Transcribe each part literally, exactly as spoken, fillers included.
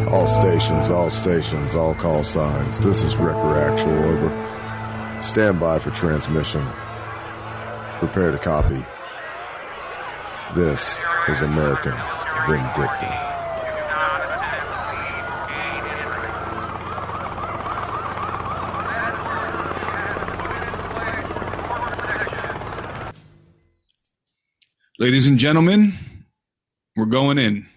All stations, all stations, all call signs. This is Wrecker Actual, over. Stand by for transmission. Prepare to copy. This is American Vindicta. Ladies and gentlemen, we're going in.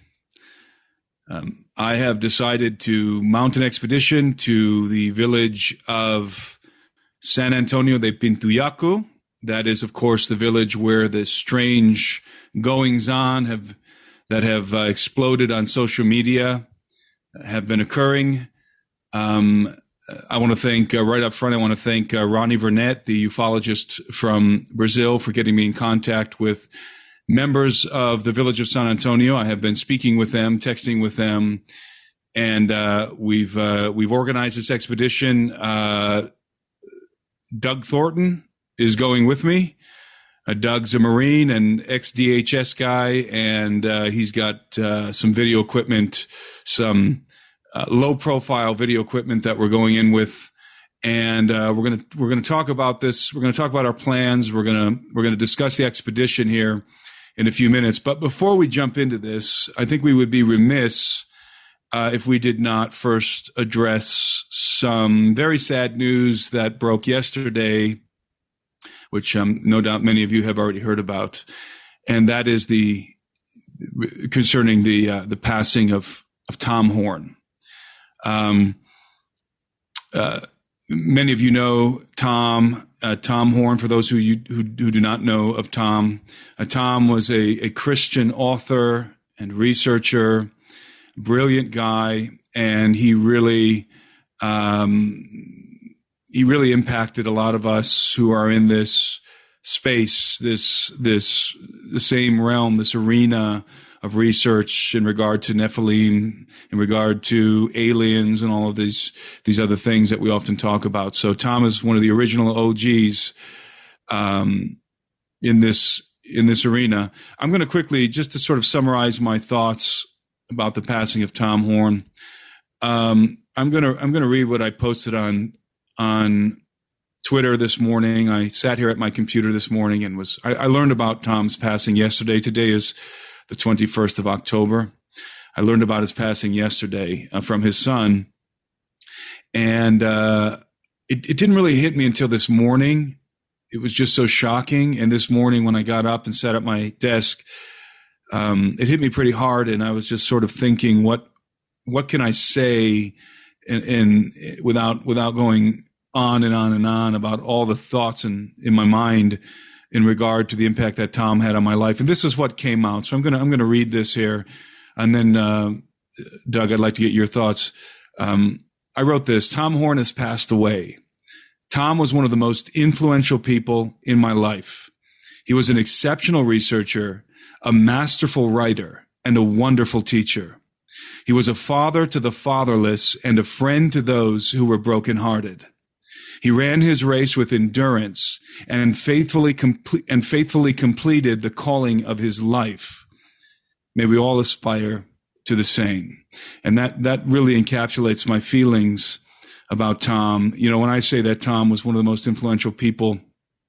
Um, I have decided to mount an expedition to the village of San Antonio de Pintuyacu. That is, of course, the village where the strange goings-on have that have uh, exploded on social media have been occurring. Um, I want to thank, uh, right up front, I want to thank uh, Ronnie Vernet, the ufologist from Brazil, for getting me in contact with members of the village of San Antonio. I have been speaking with them, texting with them, and uh, we've uh, we've organized this expedition. Uh, Doug Thornton is going with me. Uh, Doug's a Marine and ex-D H S guy, and uh, he's got uh, some video equipment, some uh, low-profile video equipment that we're going in with. And uh, we're gonna we're gonna talk about this. We're gonna talk about our plans. We're gonna we're gonna discuss the expedition here in a few minutes. But before we jump into this, I think we would be remiss uh, if we did not first address some very sad news that broke yesterday, which um, no doubt many of you have already heard about, and that is the concerning the uh, the passing of of Tom Horn. Um, uh, many of you know Tom. Uh, Tom Horn, for those who, you, who who do not know of Tom, uh, Tom was a, a Christian author and researcher, brilliant guy, and he really um, he really impacted a lot of us who are in this space, this this the same realm, this arena of research in regard to Nephilim, in regard to aliens, and all of these these other things that we often talk about. So Tom is one of the original O Gs um, in this in this arena. I'm going to quickly, just to sort of summarize my thoughts about the passing of Tom Horn. Um, I'm going to I'm going to read what I posted on on Twitter this morning. I sat here at my computer this morning and was I, I learned about Tom's passing yesterday. Today is the twenty-first of October. I learned about his passing yesterday uh, from his son. And uh, it, it didn't really hit me until this morning. It was just so shocking. And this morning when I got up and sat at my desk, um, it hit me pretty hard. And I was just sort of thinking, what what can I say in, in without without going on and on and on about all the thoughts in, in my mind in regard to the impact that Tom had on my life. And this is what came out. So I'm going to, I'm going to read this here. And then, uh, Doug, I'd like to get your thoughts. Um, I wrote this: Tom Horn has passed away. Tom was one of the most influential people in my life. He was an exceptional researcher, a masterful writer, and a wonderful teacher. He was a father to the fatherless and a friend to those who were brokenhearted. He ran his race with endurance and faithfully complete and faithfully completed the calling of his life. May we all aspire to the same. And that, that really encapsulates my feelings about Tom. You know, when I say that Tom was one of the most influential people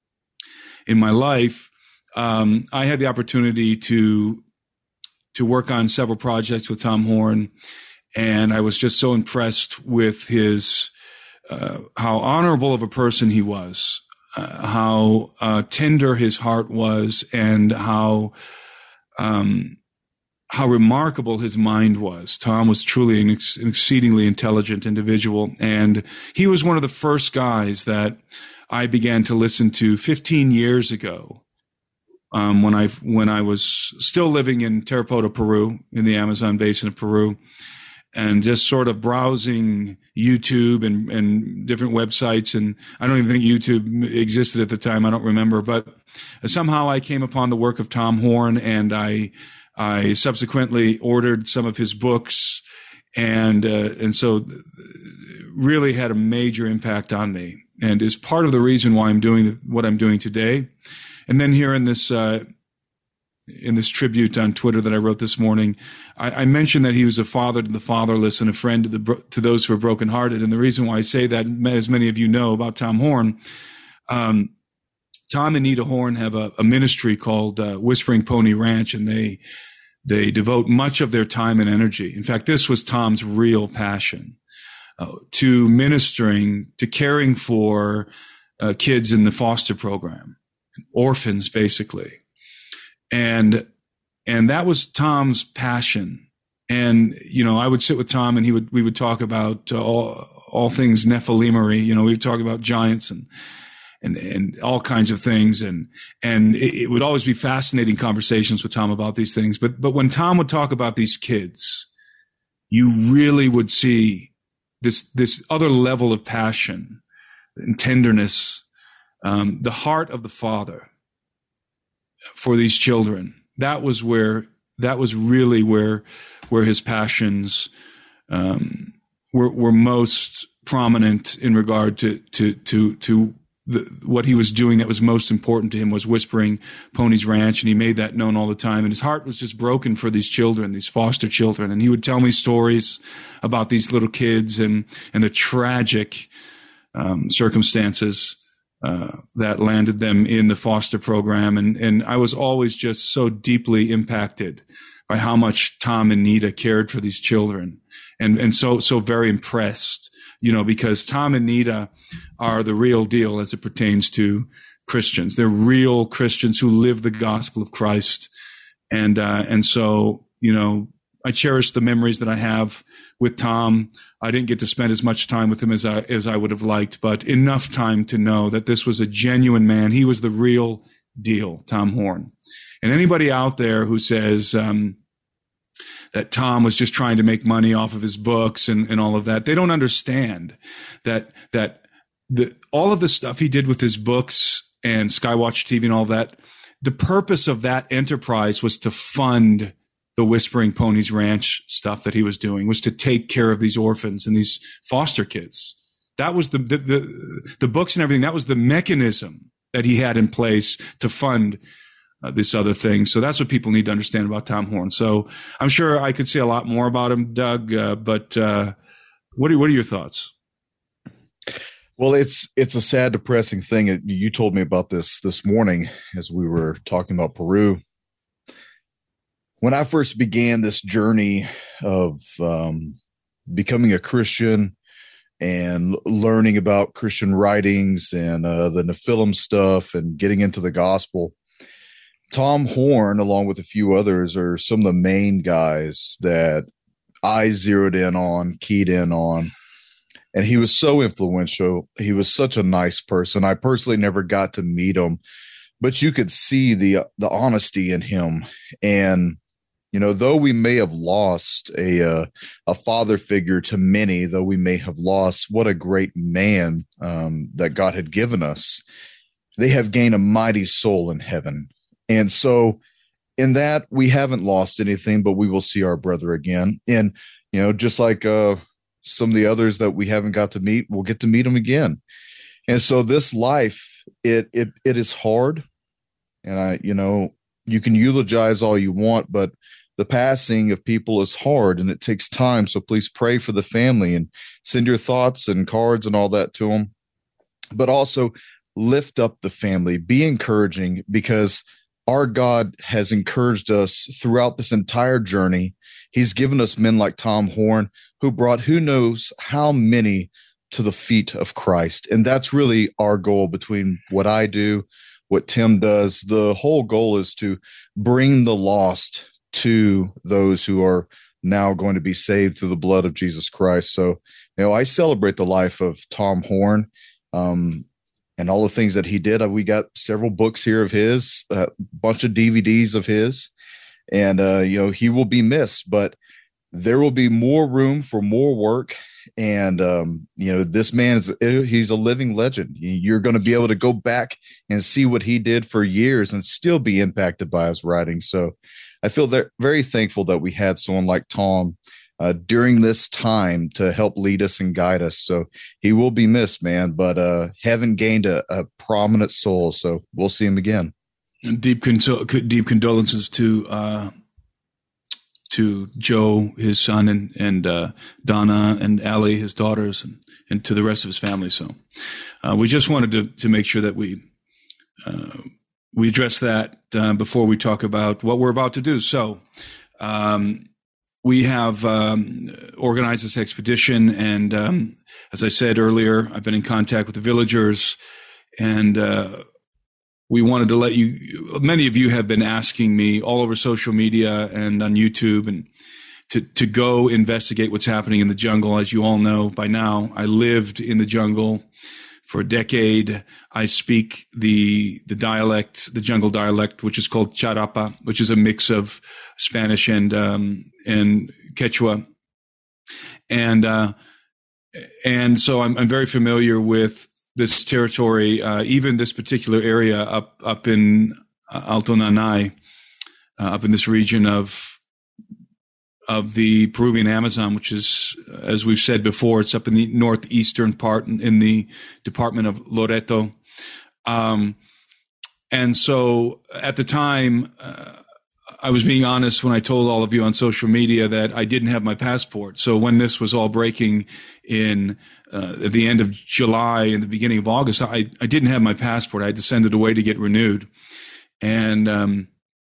in my life, um, I had the opportunity to, to work on several projects with Tom Horn. And I was just so impressed with his, Uh, how honorable of a person he was, uh, how uh, tender his heart was, and how um, how remarkable his mind was. Tom was truly an, ex- an exceedingly intelligent individual, and he was one of the first guys that I began to listen to fifteen years ago, um, when I when I was still living in Tarapoto, Peru, in the Amazon basin of Peru. And just sort of browsing YouTube and, and different websites. And I don't even think YouTube existed at the time. I don't remember. But somehow I came upon the work of Tom Horn, and I I subsequently ordered some of his books. And uh, and so really had a major impact on me, and is part of the reason why I'm doing what I'm doing today. And then here in this uh, in this tribute on Twitter that I wrote this morning, I, I mentioned that he was a father to the fatherless and a friend to the to those who are brokenhearted. And the reason why I say that, as many of you know about Tom Horn, um, Tom and Nita Horn have a, a ministry called uh, Whispering Pony Ranch, and they they devote much of their time and energy. In fact, this was Tom's real passion, uh, to ministering, to caring for uh, kids in the foster program, orphans, basically. And, and that was Tom's passion. And, you know, I would sit with Tom and he would, we would talk about uh, all, all things Nephilimery. You know, we would talk about giants and, and, and all kinds of things. And, and it, it would always be fascinating conversations with Tom about these things. But, but when Tom would talk about these kids, you really would see this, this other level of passion and tenderness, um, the heart of the Father for these children. That was where, that was really where, where his passions, um, were, were most prominent in regard to, to, to, to the, what he was doing that was most important to him was Whispering Ponies Ranch. And he made that known all the time. And his heart was just broken for these children, these foster children. And he would tell me stories about these little kids and, and the tragic, um, circumstances Uh, that landed them in the foster program. And, and I was always just so deeply impacted by how much Tom and Nita cared for these children. And, and so, so very impressed, you know, because Tom and Nita are the real deal as it pertains to Christians. They're real Christians who live the gospel of Christ. And, uh, and so, you know, I cherish the memories that I have with Tom. I didn't get to spend as much time with him as I, as I would have liked, but enough time to know that this was a genuine man. He was the real deal, Tom Horn. And anybody out there who says, um, that Tom was just trying to make money off of his books and, and all of that, they don't understand that, that the, all of the stuff he did with his books and Skywatch T V and all that, the purpose of that enterprise was to fund the Whispering Ponies Ranch stuff that he was doing, was to take care of these orphans and these foster kids. That was the, the, the, the books and everything. That was the mechanism that he had in place to fund uh, this other thing. So that's what people need to understand about Tom Horn. So I'm sure I could say a lot more about him, Doug, uh, but uh, what are, what are your thoughts? Well, it's, it's a sad, depressing thing. You told me about this this morning as we were talking about Peru. When I first began this journey of um, becoming a Christian and learning about Christian writings and uh, the Nephilim stuff and getting into the gospel, Tom Horn, along with a few others, are some of the main guys that I zeroed in on, keyed in on. And he was so influential. He was such a nice person. I personally never got to meet him, but you could see the the honesty in him. And you know, though we may have lost a uh, a father figure to many, though we may have lost what a great man um, that God had given us, they have gained a mighty soul in heaven. And so in that, we haven't lost anything, but we will see our brother again. And, you know, just like uh, some of the others that we haven't got to meet, we'll get to meet him again. And so this life, it it it is hard. And I, you know, you can eulogize all you want, but the passing of people is hard and it takes time. So please pray for the family and send your thoughts and cards and all that to them. But also lift up the family, be encouraging, because our God has encouraged us throughout this entire journey. He's given us men like Tom Horn who brought who knows how many to the feet of Christ. And that's really our goal between what I do, what Tim does. The whole goal is to bring the lost to those who are now going to be saved through the blood of Jesus Christ. So, you know, I celebrate the life of Tom Horn um, and all the things that he did. We got several books here of his, a bunch of D V Ds of his, and, uh, you know, he will be missed, but there will be more room for more work. And, um, you know, this man is, he's a living legend. You're going to be able to go back and see what he did for years and still be impacted by his writing. So I feel very thankful that we had someone like Tom uh, during this time to help lead us and guide us. So he will be missed, man, but uh, haven't gained a, a prominent soul. So we'll see him again. deep consol- deep condolences to uh, to Joe, his son, and and uh, Donna and Allie, his daughters, and, and to the rest of his family. So uh, we just wanted to to make sure that we uh, we address that uh, before we talk about what we're about to do. So um, we have um, organized this expedition, and um, as I said earlier, I've been in contact with the villagers, and uh, we wanted to let you, many of you have been asking me all over social media and on YouTube and to, to go investigate what's happening in the jungle. As you all know by now, I lived in the jungle for a decade. I speak the, the dialect, the jungle dialect, which is called Charapa, which is a mix of Spanish and, um, and Quechua. And, uh, and so I'm, I'm very familiar with this territory, uh, even this particular area up up in uh, Alto Nanay, uh, up in this region of of the Peruvian Amazon, which is, as we've said before, it's up in the northeastern part in, in the department of Loreto. Um, and so at the time, uh, I was being honest when I told all of you on social media that I didn't have my passport. So when this was all breaking in uh, at the end of July and the beginning of August, I, I didn't have my passport. I had to send it away to get renewed. And um,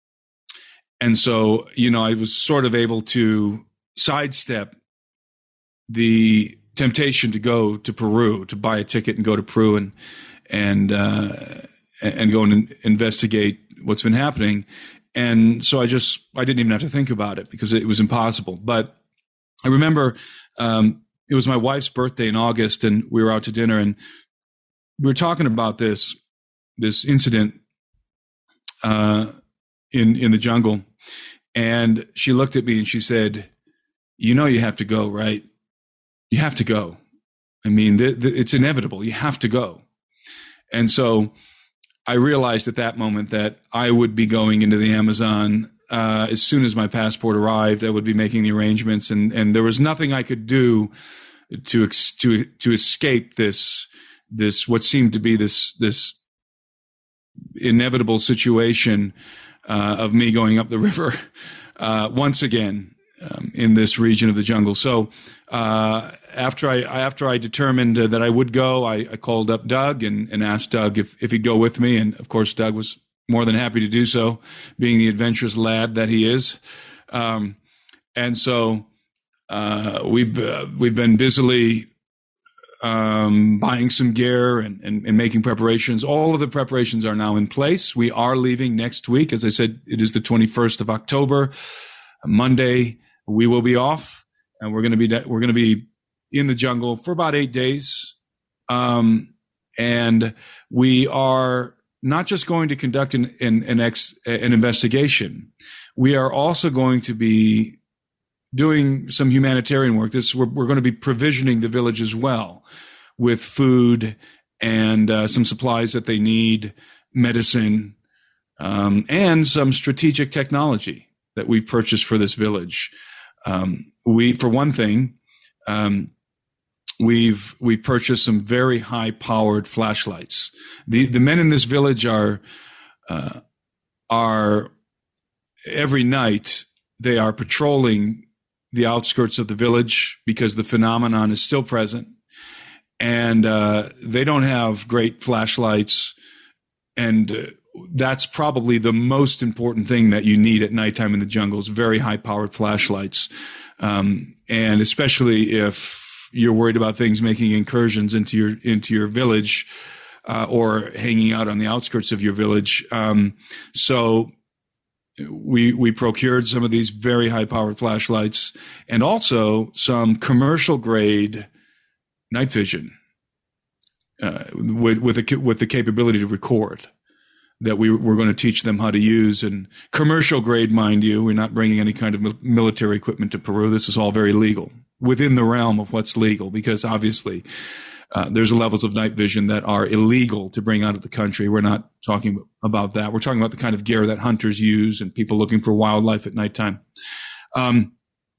and so, you know, I was sort of able to sidestep the temptation to go to Peru, to buy a ticket and go to Peru and and uh, and go and investigate what's been happening. And so I just, I didn't even have to think about it because it was impossible. But I remember um, it was my wife's birthday in August, and we were out to dinner, and we were talking about this, this incident uh, in, in the jungle. And she looked at me and she said, you know, you have to go, right? You have to go. I mean, th- th- it's inevitable. You have to go. And so I realized at that moment that I would be going into the Amazon uh, as soon as my passport arrived. I would be making the arrangements, and, and there was nothing I could do to ex- to to escape this this what seemed to be this this inevitable situation uh, of me going up the river uh, once again um, in this region of the jungle. So uh, after I after I determined uh, that I would go, I, I called up Doug and, and asked Doug if, if he'd go with me. And of course, Doug was more than happy to do so, being the adventurous lad that he is. Um, and so uh, we've uh, we've been busily um, buying some gear and, and, and making preparations. All of the preparations are now in place. We are leaving next week. As I said, it is the twenty-first of October, Monday. We will be off, and we're going to be we're going to be in the jungle for about eight days. Um, and we are not just going to conduct an, an, an, ex, an investigation. We are also going to be doing some humanitarian work. This, we're, we're going to be provisioning the village as well with food and uh, some supplies that they need, medicine, um, and some strategic technology that we've purchased for this village. Um, we, for one thing, um, We've we've purchased some very high powered flashlights. The the men in this village are uh, are every night they are patrolling the outskirts of the village because the phenomenon is still present, and uh, they don't have great flashlights, and uh, that's probably the most important thing that you need at nighttime in the jungle is very high powered flashlights, um, and especially if you're worried about things making incursions into your into your village uh, or hanging out on the outskirts of your village. Um, so we we procured some of these very high-powered flashlights and also some commercial-grade night vision uh, with with, a, with the capability to record that we, we're going to teach them how to use. And commercial-grade, mind you, we're not bringing any kind of military equipment to Peru. This is all very legal, within the realm of what's legal, because obviously uh, there's levels of night vision that are illegal to bring out of the country. We're not talking about that. We're talking about the kind of gear that hunters use and people looking for wildlife at nighttime. Um,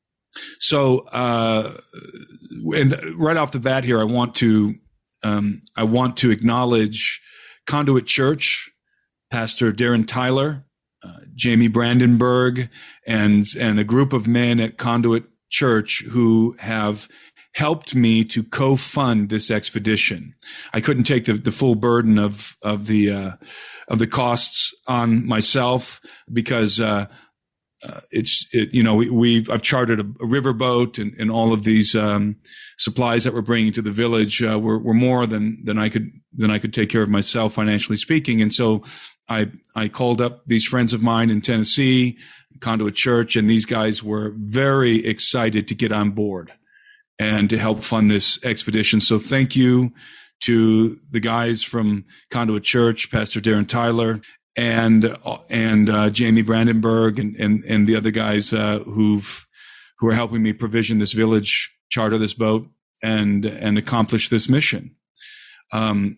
so, uh, and right off the bat here, I want to, um, I want to acknowledge Conduit Church Pastor Darren Tyler, uh, Jamie Brandenburg, and and a group of men at Conduit Church who have helped me to co-fund this expedition. I couldn't take the, the full burden of of the uh, of the costs on myself because uh, uh, it's it, you know we, we've I've chartered a, a riverboat and, and all of these um, supplies that we're bringing to the village uh, were, were more than than I could than I could take care of myself, financially speaking. And so I I called up these friends of mine in Tennessee, Conduit Church, and these guys were very excited to get on board and to help fund this expedition. So thank you to the guys from Conduit Church, Pastor Darren Tyler, and and uh, Jamie Brandenburg, and, and and the other guys uh, who've who are helping me provision this village, charter this boat, and and accomplish this mission. Um,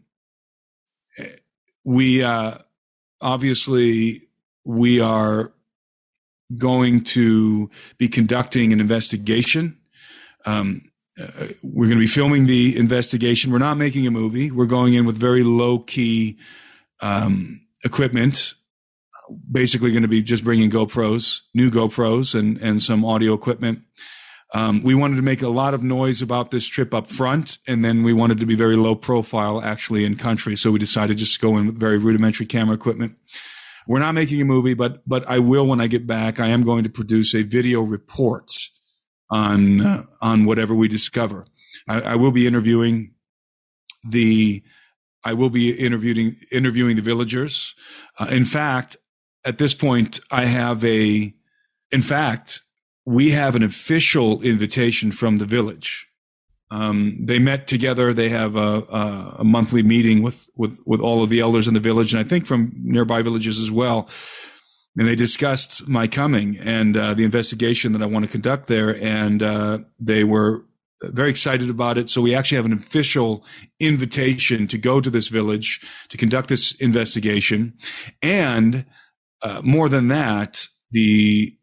we uh, obviously we are going to be conducting an investigation. Um, Uh, we're going to be filming the investigation. We're not making a movie. We're going in with very low key um, equipment. Basically, going to be just bringing GoPros, new GoPros, and and some audio equipment. Um, we wanted to make a lot of noise about this trip up front, and then we wanted to be very low profile, actually, in country. So we decided just to go in with very rudimentary camera equipment. We're not making a movie, but but I will, when I get back, I am going to produce a video report on uh, on whatever we discover. I, I will be interviewing the I will be interviewing interviewing the villagers. Uh, in fact, at this point, I have a. In fact, we have an official invitation from the village. Um, they met together. They have a, a, a monthly meeting with with with all of the elders in the village, and I think from nearby villages as well. And they discussed my coming and uh, the investigation that I want to conduct there. And uh, they were very excited about it. So we actually have an official invitation to go to this village to conduct this investigation. And uh, more than that, the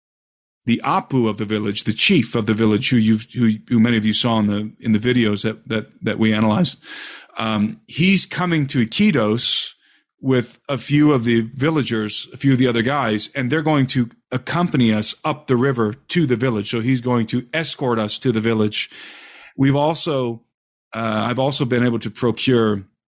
the Apu of the village, the chief of the village, who you who, who many of you saw in the in the videos that that that we analyzed, um, he's coming to Iquitos with a few of the villagers, a few of the other guys, and they're going to accompany us up the river to the village. So he's going to escort us to the village. We've also, uh, I've also been able to procure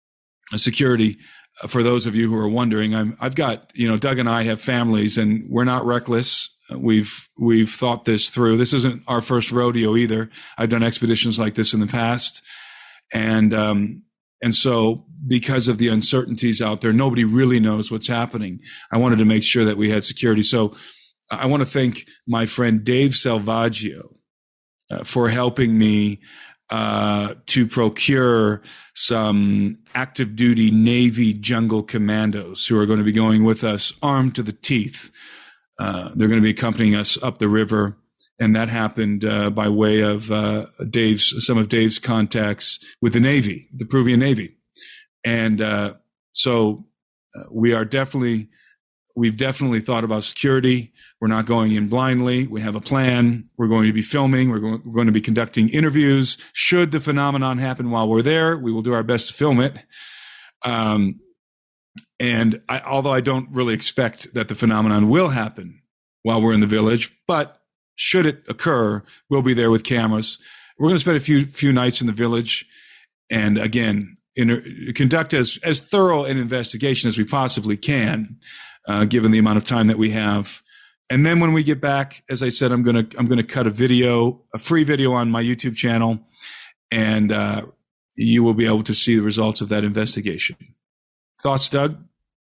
a security uh, for those of you who are wondering. I'm, I've got, you know, Doug and I have families, and we're not reckless. We've we've thought this through. This isn't our first rodeo either. I've done expeditions like this in the past, and um, and so because of the uncertainties out there, nobody really knows what's happening. I wanted to make sure that we had security. So I want to thank my friend Dave Salvaggio uh, for helping me uh, to procure some active duty Navy jungle commandos who are going to be going with us armed to the teeth. Uh, they're going to be accompanying us up the river. And that happened uh, by way of uh, Dave's, some of Dave's contacts with the Navy, the Peruvian Navy. And uh, so uh, we are definitely, we've definitely thought about security. We're not going in blindly. We have a plan. We're going to be filming. We're going, we're going to be conducting interviews. Should the phenomenon happen while we're there, we will do our best to film it. Um, and I, although I don't really expect that the phenomenon will happen while we're in the village, but should it occur, we'll be there with cameras. We're going to spend a few few nights in the village, and again, inter- conduct as as thorough an investigation as we possibly can, uh, given the amount of time that we have. And then when we get back, as I said, I'm gonna I'm gonna cut a video, a free video on my YouTube channel, and uh, you will be able to see the results of that investigation. Thoughts, Doug?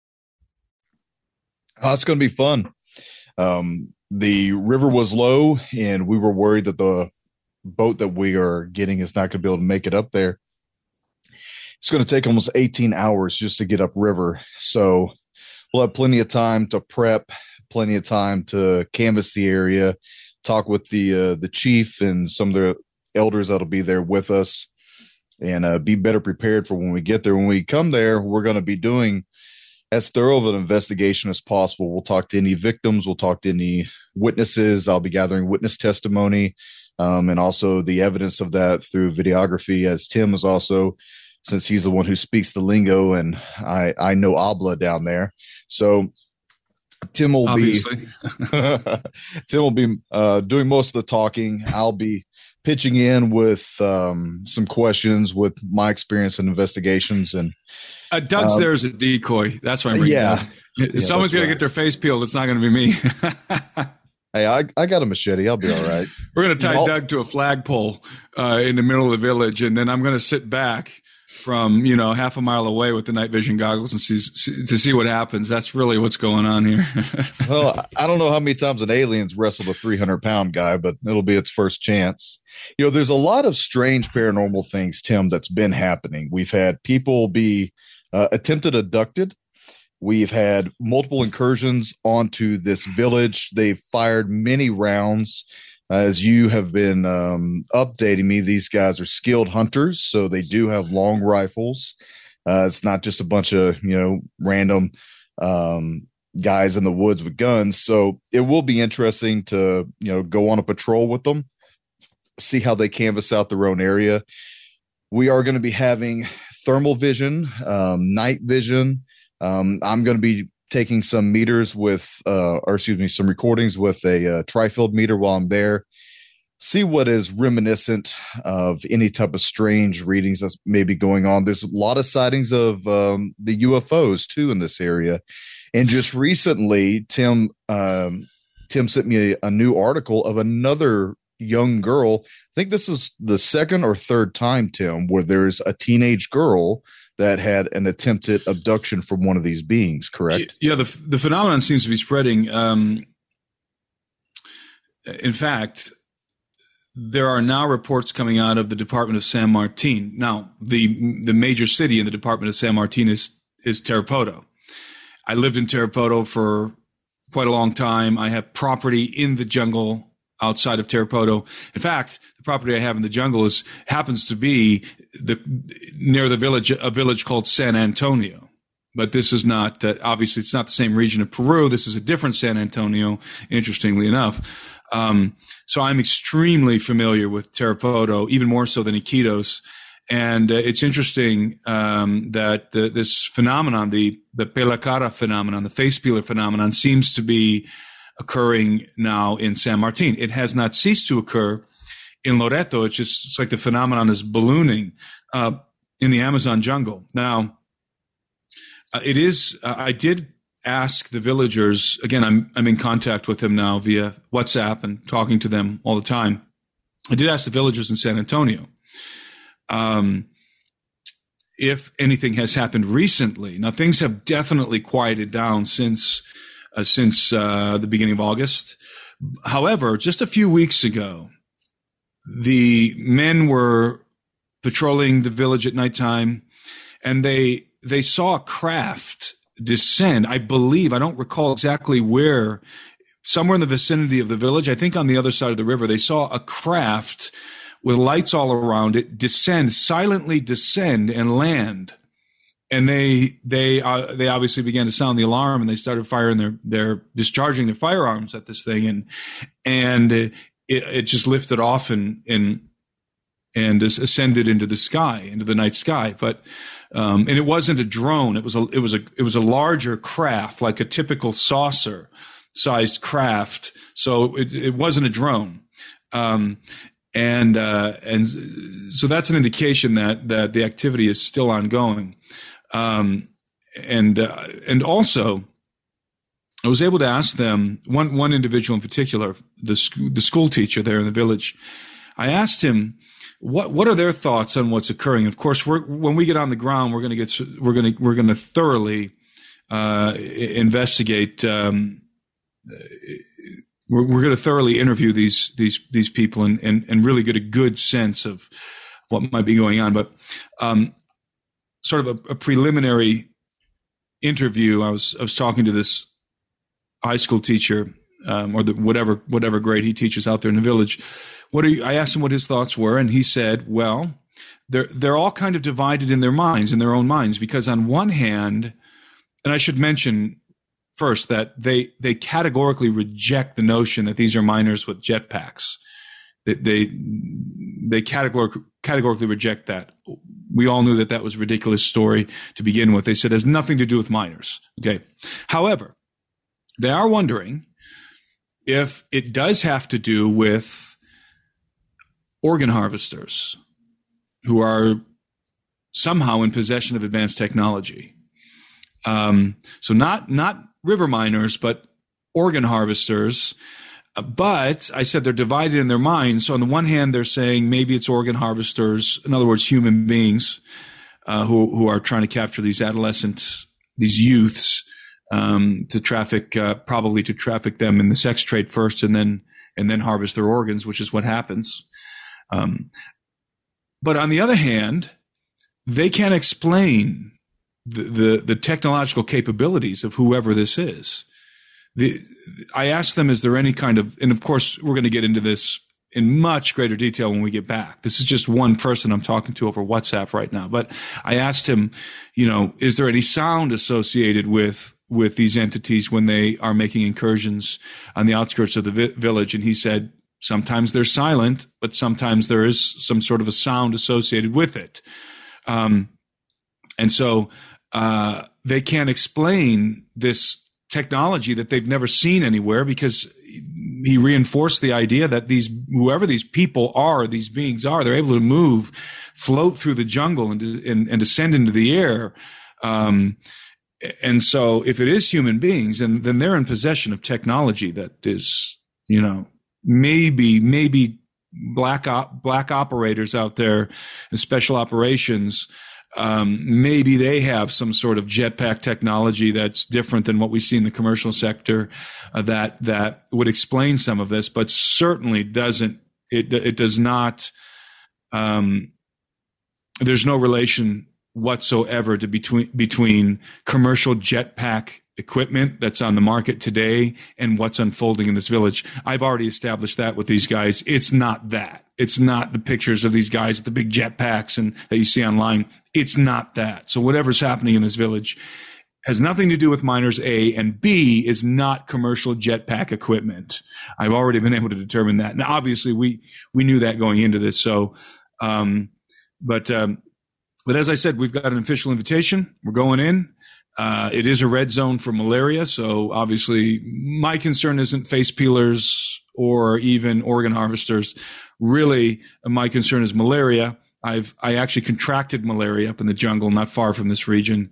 Oh, it's going to be fun. Um, the river was low, and we were worried that the boat that we are getting is not going to be able to make it up there. It's going to take almost eighteen hours just to get up river. So we'll have plenty of time to prep, plenty of time to canvass the area, talk with the uh, the chief and some of the elders that'll be there with us, and uh, be better prepared for when we get there. When we come there, we're going to be doing as thorough of an investigation as possible. We'll talk to any victims. We'll talk to any witnesses. I'll be gathering witness testimony um, and also the evidence of that through videography, as Tim is also since he's the one who speaks the lingo, and I, I know Abla down there. So Tim will Obviously. be Tim will be uh, doing most of the talking. I'll be pitching in with um, some questions with my experience in investigations. And uh, Doug's um, there as a decoy. That's why I'm bringing yeah. If yeah, someone's going right. to get their face peeled, it's not going to be me. Hey, I, I got a machete. I'll be all right. We're going to tie I'll, Doug to a flagpole uh, in the middle of the village, and then I'm going to sit back from, you know, half a mile away with the night vision goggles and see, see to see what happens. That's really what's going on here. Well, I don't know how many times an alien's wrestled a three hundred pound guy, but it'll be its first chance. You know, there's a lot of strange paranormal things, Tim, that's been happening. We've had people be uh, attempted abducted. We've had multiple incursions onto this village. They've fired many rounds. As you have been um, updating me, these guys are skilled hunters, so they do have long rifles. Uh, it's not just a bunch of, you know, random um, guys in the woods with guns. So it will be interesting to, you know, go on a patrol with them, see how they canvass out their own area. We are going to be having thermal vision, um, night vision. Um, I'm going to be taking some meters with, uh, or excuse me, some recordings with a uh, tri-field meter while I'm there. See what is reminiscent of any type of strange readings that's maybe going on. There's a lot of sightings of um, the U F Os too in this area. And just recently, Tim, um, Tim sent me a, a new article of another young girl. I think this is the second or third time, Tim, where there's a teenage girl that had an attempted abduction from one of these beings, correct? Yeah, the the phenomenon seems to be spreading. Um, in fact, there are now reports coming out of the Department of San Martin. Now, the the major city in the Department of San Martin is is Tarapoto. I lived in Tarapoto for quite a long time. I have property in the jungle outside of Tarapoto. In fact, the property I have in the jungle is happens to be the near the village, a village called San Antonio. But this is not, uh, obviously, it's not the same region of Peru. This is a different San Antonio, interestingly enough. Um, so I'm extremely familiar with Tarapoto, even more so than Iquitos. And uh, it's interesting um, that the, this phenomenon, the, the pelacara phenomenon, the face peeler phenomenon, seems to be occurring now in San Martin. It has not ceased to occur in Loreto. It's just, it's like the phenomenon is ballooning uh, in the Amazon jungle. Now, uh, it is, uh, I did ask the villagers, again, I'm, I'm in contact with them now via WhatsApp and talking to them all the time. I did ask the villagers in San Antonio um, if anything has happened recently. Now, things have definitely quieted down since Uh, since uh, the beginning of August. However, just a few weeks ago, the men were patrolling the village at nighttime, and they they saw a craft descend. I believe, I don't recall exactly where, somewhere in the vicinity of the village, I think on the other side of the river, they saw a craft with lights all around it descend, silently descend and land. And they they uh, they obviously began to sound the alarm, and they started firing their their discharging their firearms at this thing, and and it, it just lifted off and and and ascended into the sky, into the night sky. But um, and it wasn't a drone; it was a it was a it was a larger craft, like a typical saucer sized craft. So it, it wasn't a drone. Um, and uh, and so that's an indication that that the activity is still ongoing. Um, and, uh, and also I was able to ask them, one, one individual in particular, the school, the school teacher there in the village. I asked him, what, what are their thoughts on what's occurring? Of course, we're, when we get on the ground, we're going to get, we're going to, we're going to thoroughly, uh, investigate, um, we're, we're going to thoroughly interview these, these, these people and, and, and really get a good sense of what might be going on. But, um, sort of a, a preliminary interview. I was I was talking to this high school teacher, um, or the, whatever whatever grade he teaches out there in the village. What are you, I asked him what his thoughts were, and he said, "Well, they're they're all kind of divided in their minds, in their own minds, because on one hand, and I should mention first that they they categorically reject the notion that these are miners with jetpacks. They they, they categorically categorically reject that. we all knew that that was a ridiculous story to begin with. They said it has nothing to do with miners. Okay. However, they are wondering if it does have to do with organ harvesters who are somehow in possession of advanced technology. Um, so not not river miners, but organ harvesters. Uh, but I said they're divided in their minds. So on the one hand, they're saying maybe it's organ harvesters, in other words, human beings uh, who who are trying to capture these adolescents, these youths, um, to traffic, uh, probably to traffic them in the sex trade first, and then and then harvest their organs, which is what happens. Um, but on the other hand, they can't explain the, the, the technological capabilities of whoever this is. The, I asked them, is there any kind of, and of course, we're going to get into this in much greater detail when we get back. This is just one person I'm talking to over WhatsApp right now. But I asked him, you know, is there any sound associated with, with these entities when they are making incursions on the outskirts of the vi- village? And he said, sometimes they're silent, but sometimes there is some sort of a sound associated with it. Um, and so, uh, they can't explain this technology that they've never seen anywhere, because he reinforced the idea that these, whoever these people are, these beings are, they're able to move, float through the jungle and, and, and descend into the air. Um, and so if it is human beings, and then they're in possession of technology that is, you know, maybe, maybe black op, black operators out there in special operations, um, maybe they have some sort of jetpack technology that's different than what we see in the commercial sector, uh, that, that would explain some of this, but certainly doesn't, it, it does not, um, there's no relation whatsoever to between, between commercial jetpack equipment that's on the market today and what's unfolding in this village. I've already established that with these guys. It's not that. It's not the pictures of these guys with the big jetpacks and that you see online. It's not that. So whatever's happening in this village has nothing to do with miners, A, and B is not commercial jetpack equipment. I've already been able to determine that. Now, obviously, we we knew that going into this. So, um, but um, but as I said, we've got an official invitation. We're going in. Uh, it is a red zone for malaria, so obviously my concern isn't face peelers or even organ harvesters. Really, my concern is malaria. I've I actually contracted malaria up in the jungle, not far from this region,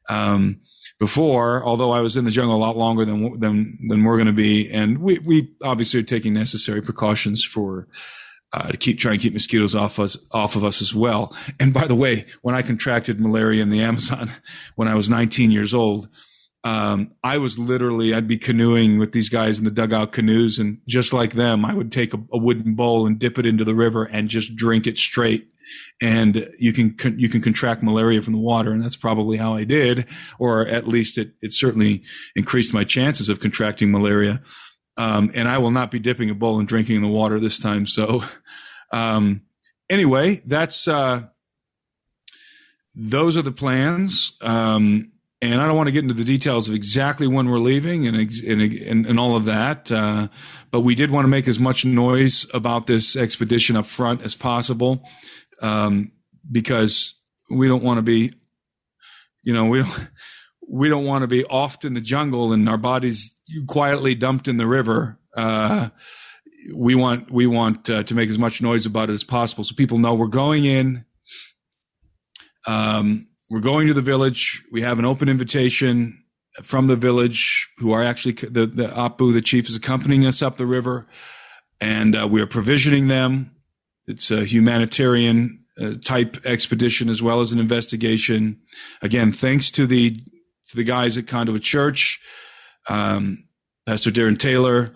um, before. Although I was in the jungle a lot longer than than than we're going to be, and we we obviously are taking necessary precautions for. Uh, to keep try and keep mosquitoes off us off of us as well. And by the way, when I contracted malaria in the Amazon when I was nineteen years old, um, I was literally I'd be canoeing with these guys in the dugout canoes, and just like them, I would take a, a wooden bowl and dip it into the river and just drink it straight. And you can you can contract malaria from the water, and that's probably how I did, or at least it it certainly increased my chances of contracting malaria. Um, and I will not be dipping a bowl and drinking in the water this time. So, um, anyway, that's, uh, those are the plans. Um, and I don't want to get into the details of exactly when we're leaving and, and, and all of that. Uh, but we did want to make as much noise about this expedition up front as possible. Um, because we don't want to be, you know, we don't, we don't want to be off in the jungle and our bodies quietly dumped in the river. Uh, we want, we want uh, to make as much noise about it as possible so people know we're going in. Um, we're going to the village. We have an open invitation from the village who are actually the, the Apu, the chief, is accompanying us up the river, and uh, we are provisioning them. It's a humanitarian uh, type expedition as well as an investigation. Again, thanks to the, to the guys at Conduit Church, um, Pastor Darren Taylor.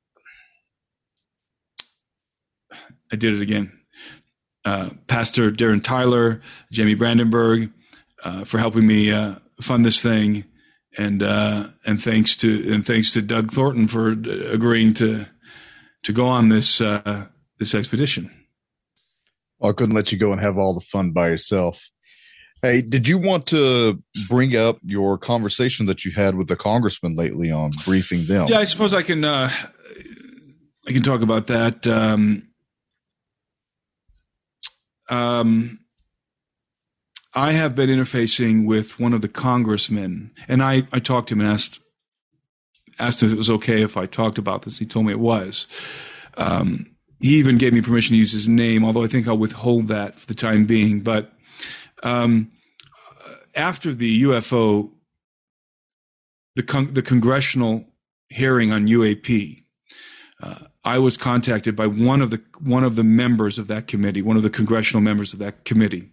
I did it again. Uh, Pastor Darren Tyler, Jamie Brandenburg, uh, for helping me uh, fund this thing, and uh, and thanks to and thanks to Doug Thornton for agreeing to to go on this uh, this expedition. Well, I couldn't let you go and have all the fun by yourself. Hey, did you want to bring up your conversation that you had with the congressman lately on briefing them? Yeah, I suppose I can. Uh, I can talk about that. Um, um, I have been interfacing with one of the congressmen, and I, I talked to him and asked asked him if it was okay if I talked about this. He told me it was. Um, he even gave me permission to use his name, although I think I'll withhold that for the time being. But um, after the U F O, the con- the congressional hearing on U A P, uh, I was contacted by one of the one of the members of that committee, one of the congressional members of that committee.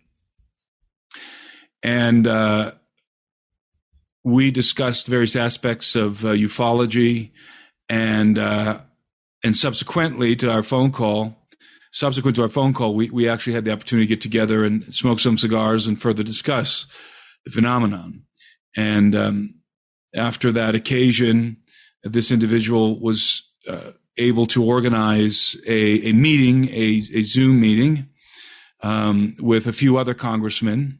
And uh, we discussed various aspects of uh, ufology, and uh, and subsequently to our phone call, subsequent to our phone call, we, we actually had the opportunity to get together and smoke some cigars and further discuss the phenomenon. And um, after that occasion, this individual was uh, able to organize a, a meeting, a, a Zoom meeting um, with a few other congressmen,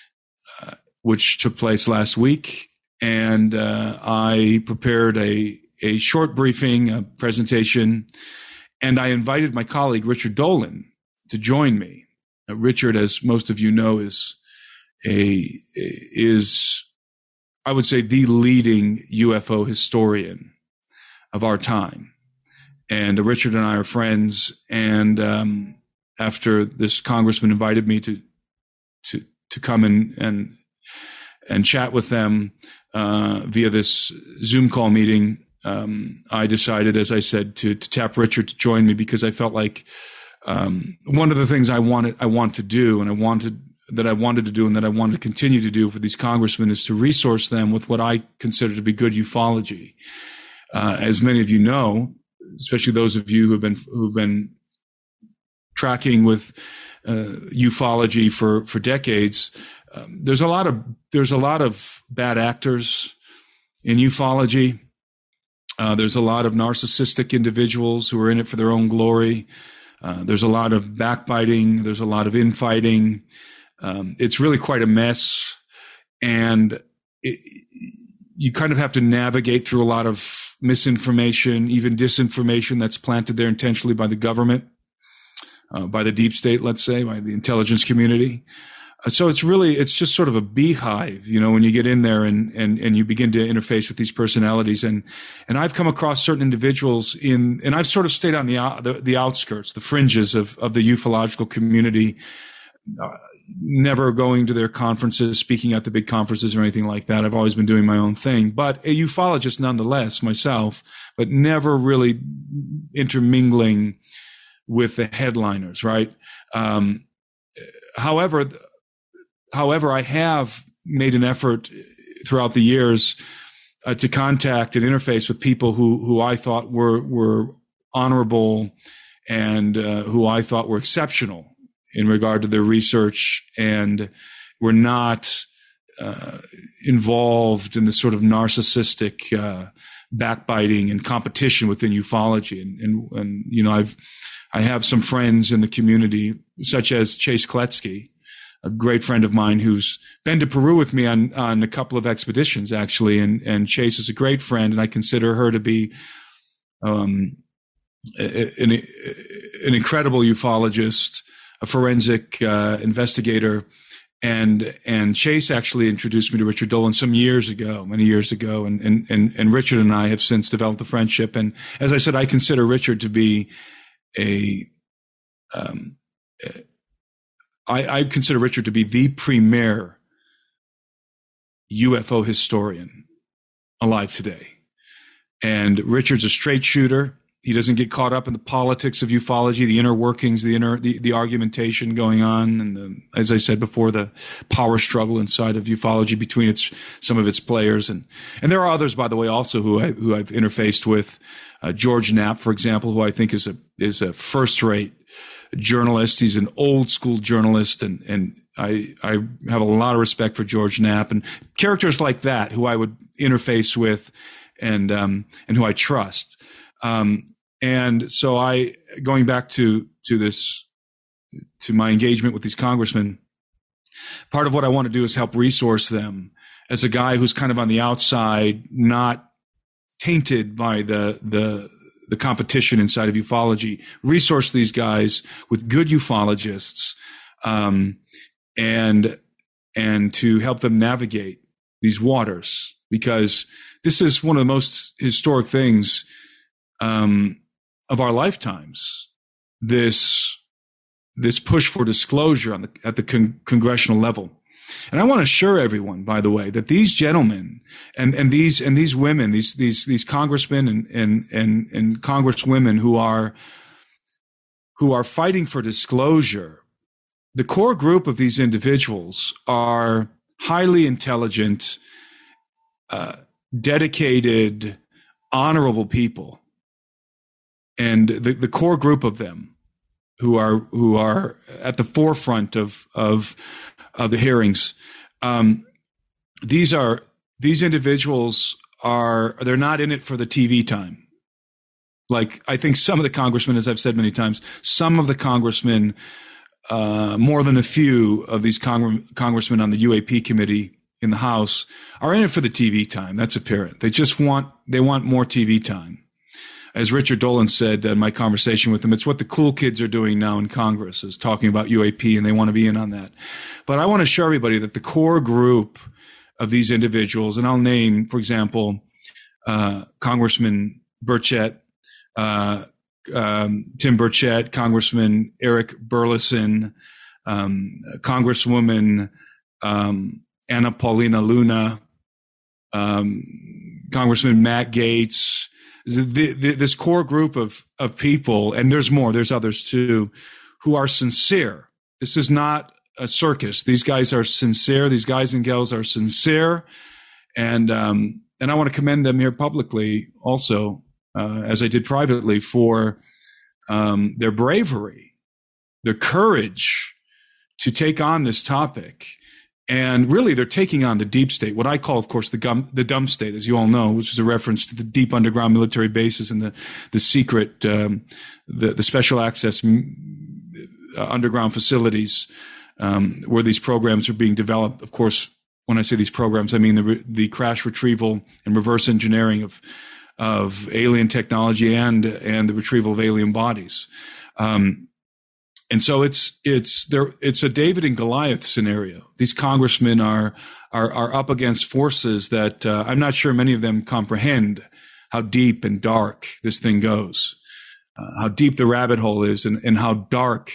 which took place last week. And uh, I prepared a, a short briefing, a presentation, and I invited my colleague, Richard Dolan, to join me. Uh, Richard, as most of you know, is a is, I would say, the leading U F O historian of our time. And uh, Richard and I are friends. And um, after this congressman invited me to to to come in and and chat with them uh, via this Zoom call meeting, um, I decided, as I said, to, to tap Richard to join me, because I felt like um, one of the things I wanted, I want to do, and I wanted that I wanted to do, and that I wanted to continue to do for these congressmen, is to resource them with what I consider to be good ufology. Uh, as many of you know, especially those of you who have been who've been tracking with uh, ufology for for decades. Um, there's a lot of there's a lot of bad actors in ufology. Uh, there's a lot of narcissistic individuals who are in it for their own glory. Uh, there's a lot of backbiting. There's a lot of infighting. Um, it's really quite a mess, and it, you kind of have to navigate through a lot of misinformation, even disinformation that's planted there intentionally by the government, uh, by the deep state, let's say, by the intelligence community. So it's really, it's just sort of a beehive, you know, when you get in there and, and, and you begin to interface with these personalities. And, and I've come across certain individuals in, and I've sort of stayed on the, the, the outskirts, the fringes of, of the ufological community, uh, never going to their conferences, speaking at the big conferences or anything like that. I've always been doing my own thing, but a ufologist nonetheless, myself, but never really intermingling with the headliners, right? Um, however, However, I have made an effort throughout the years uh, to contact and interface with people who, who I thought were were honorable and uh, who I thought were exceptional in regard to their research, and were not uh, involved in the sort of narcissistic uh, backbiting and competition within ufology. And, and, and you know, I've I have some friends in the community, such as Chase Kletsky, a great friend of mine who's been to Peru with me on, on a couple of expeditions, actually. And, and Chase is a great friend, and I consider her to be um, an, an incredible ufologist, a forensic uh, investigator. And, and Chase actually introduced me to Richard Dolan some years ago, many years ago. And, and, and, and Richard and I have since developed a friendship. And as I said, I consider Richard to be a, um, I, I consider Richard to be the premier U F O historian alive today. And Richard's a straight shooter. He doesn't get caught up in the politics of ufology, the inner workings, the inner, the, the argumentation going on. And the, as I said before, the power struggle inside of ufology between its, some of its players. And, and there are others, by the way, also who I, who I've interfaced with. Uh, George Knapp, for example, who I think is a, is a first rate journalist. He's an old school journalist, and, and I, I have a lot of respect for George Knapp and characters like that who I would interface with and, um, and who I trust. Um, and so I, going back to, to this, to my engagement with these congressmen, part of what I want to do is help resource them as a guy who's kind of on the outside, not tainted by the, the, the competition inside of ufology, resource these guys with good ufologists, um, and and to help them navigate these waters, because this is one of the most historic things um, of our lifetimes. This this push for disclosure on the, at the con- congressional level. And I want to assure everyone, by the way, that these gentlemen and, and these and these women, these these these congressmen and and and, and congresswomen who are who are fighting for disclosure, the core group of these individuals are highly intelligent, uh, dedicated, honorable people, and the, the core group of them who are who are at the forefront of of of the hearings. Um, these are these individuals are they're not in it for the T V time. Like I think some of the congressmen, as I've said many times, some of the congressmen, uh, more than a few of these cong- congressmen on the U A P committee in the House are in it for the T V time. That's apparent. They just want they want more T V time. As Richard Dolan said in my conversation with him, it's what the cool kids are doing now in Congress, is talking about U A P, and they want to be in on that. But I want to show everybody that the core group of these individuals, and I'll name, for example, uh, Congressman Burchett, uh, um, Tim Burchett, Congressman Eric Burleson, um, Congresswoman um, Anna Paulina Luna, um, Congressman Matt Gaetz. The, the, this core group of, of people, and there's more, there's others too, who are sincere. This is not a circus. These guys are sincere. These guys and gals are sincere. And, um, and I want to commend them here publicly also, uh, as I did privately, for, um, their bravery, their courage to take on this topic. And really, they're taking on the deep state, what I call, of course, the, gum, the dumb state, as you all know, which is a reference to the deep underground military bases and the, the secret, um, the, the special access uh, underground facilities um, where these programs are being developed. Of course, when I say these programs, I mean the, the crash retrieval and reverse engineering of of alien technology and and the retrieval of alien bodies. Um, And so it's it's there it's a David and Goliath scenario. These congressmen are are are up against forces that uh, I'm not sure many of them comprehend how deep and dark this thing goes, uh, how deep the rabbit hole is, and, and how dark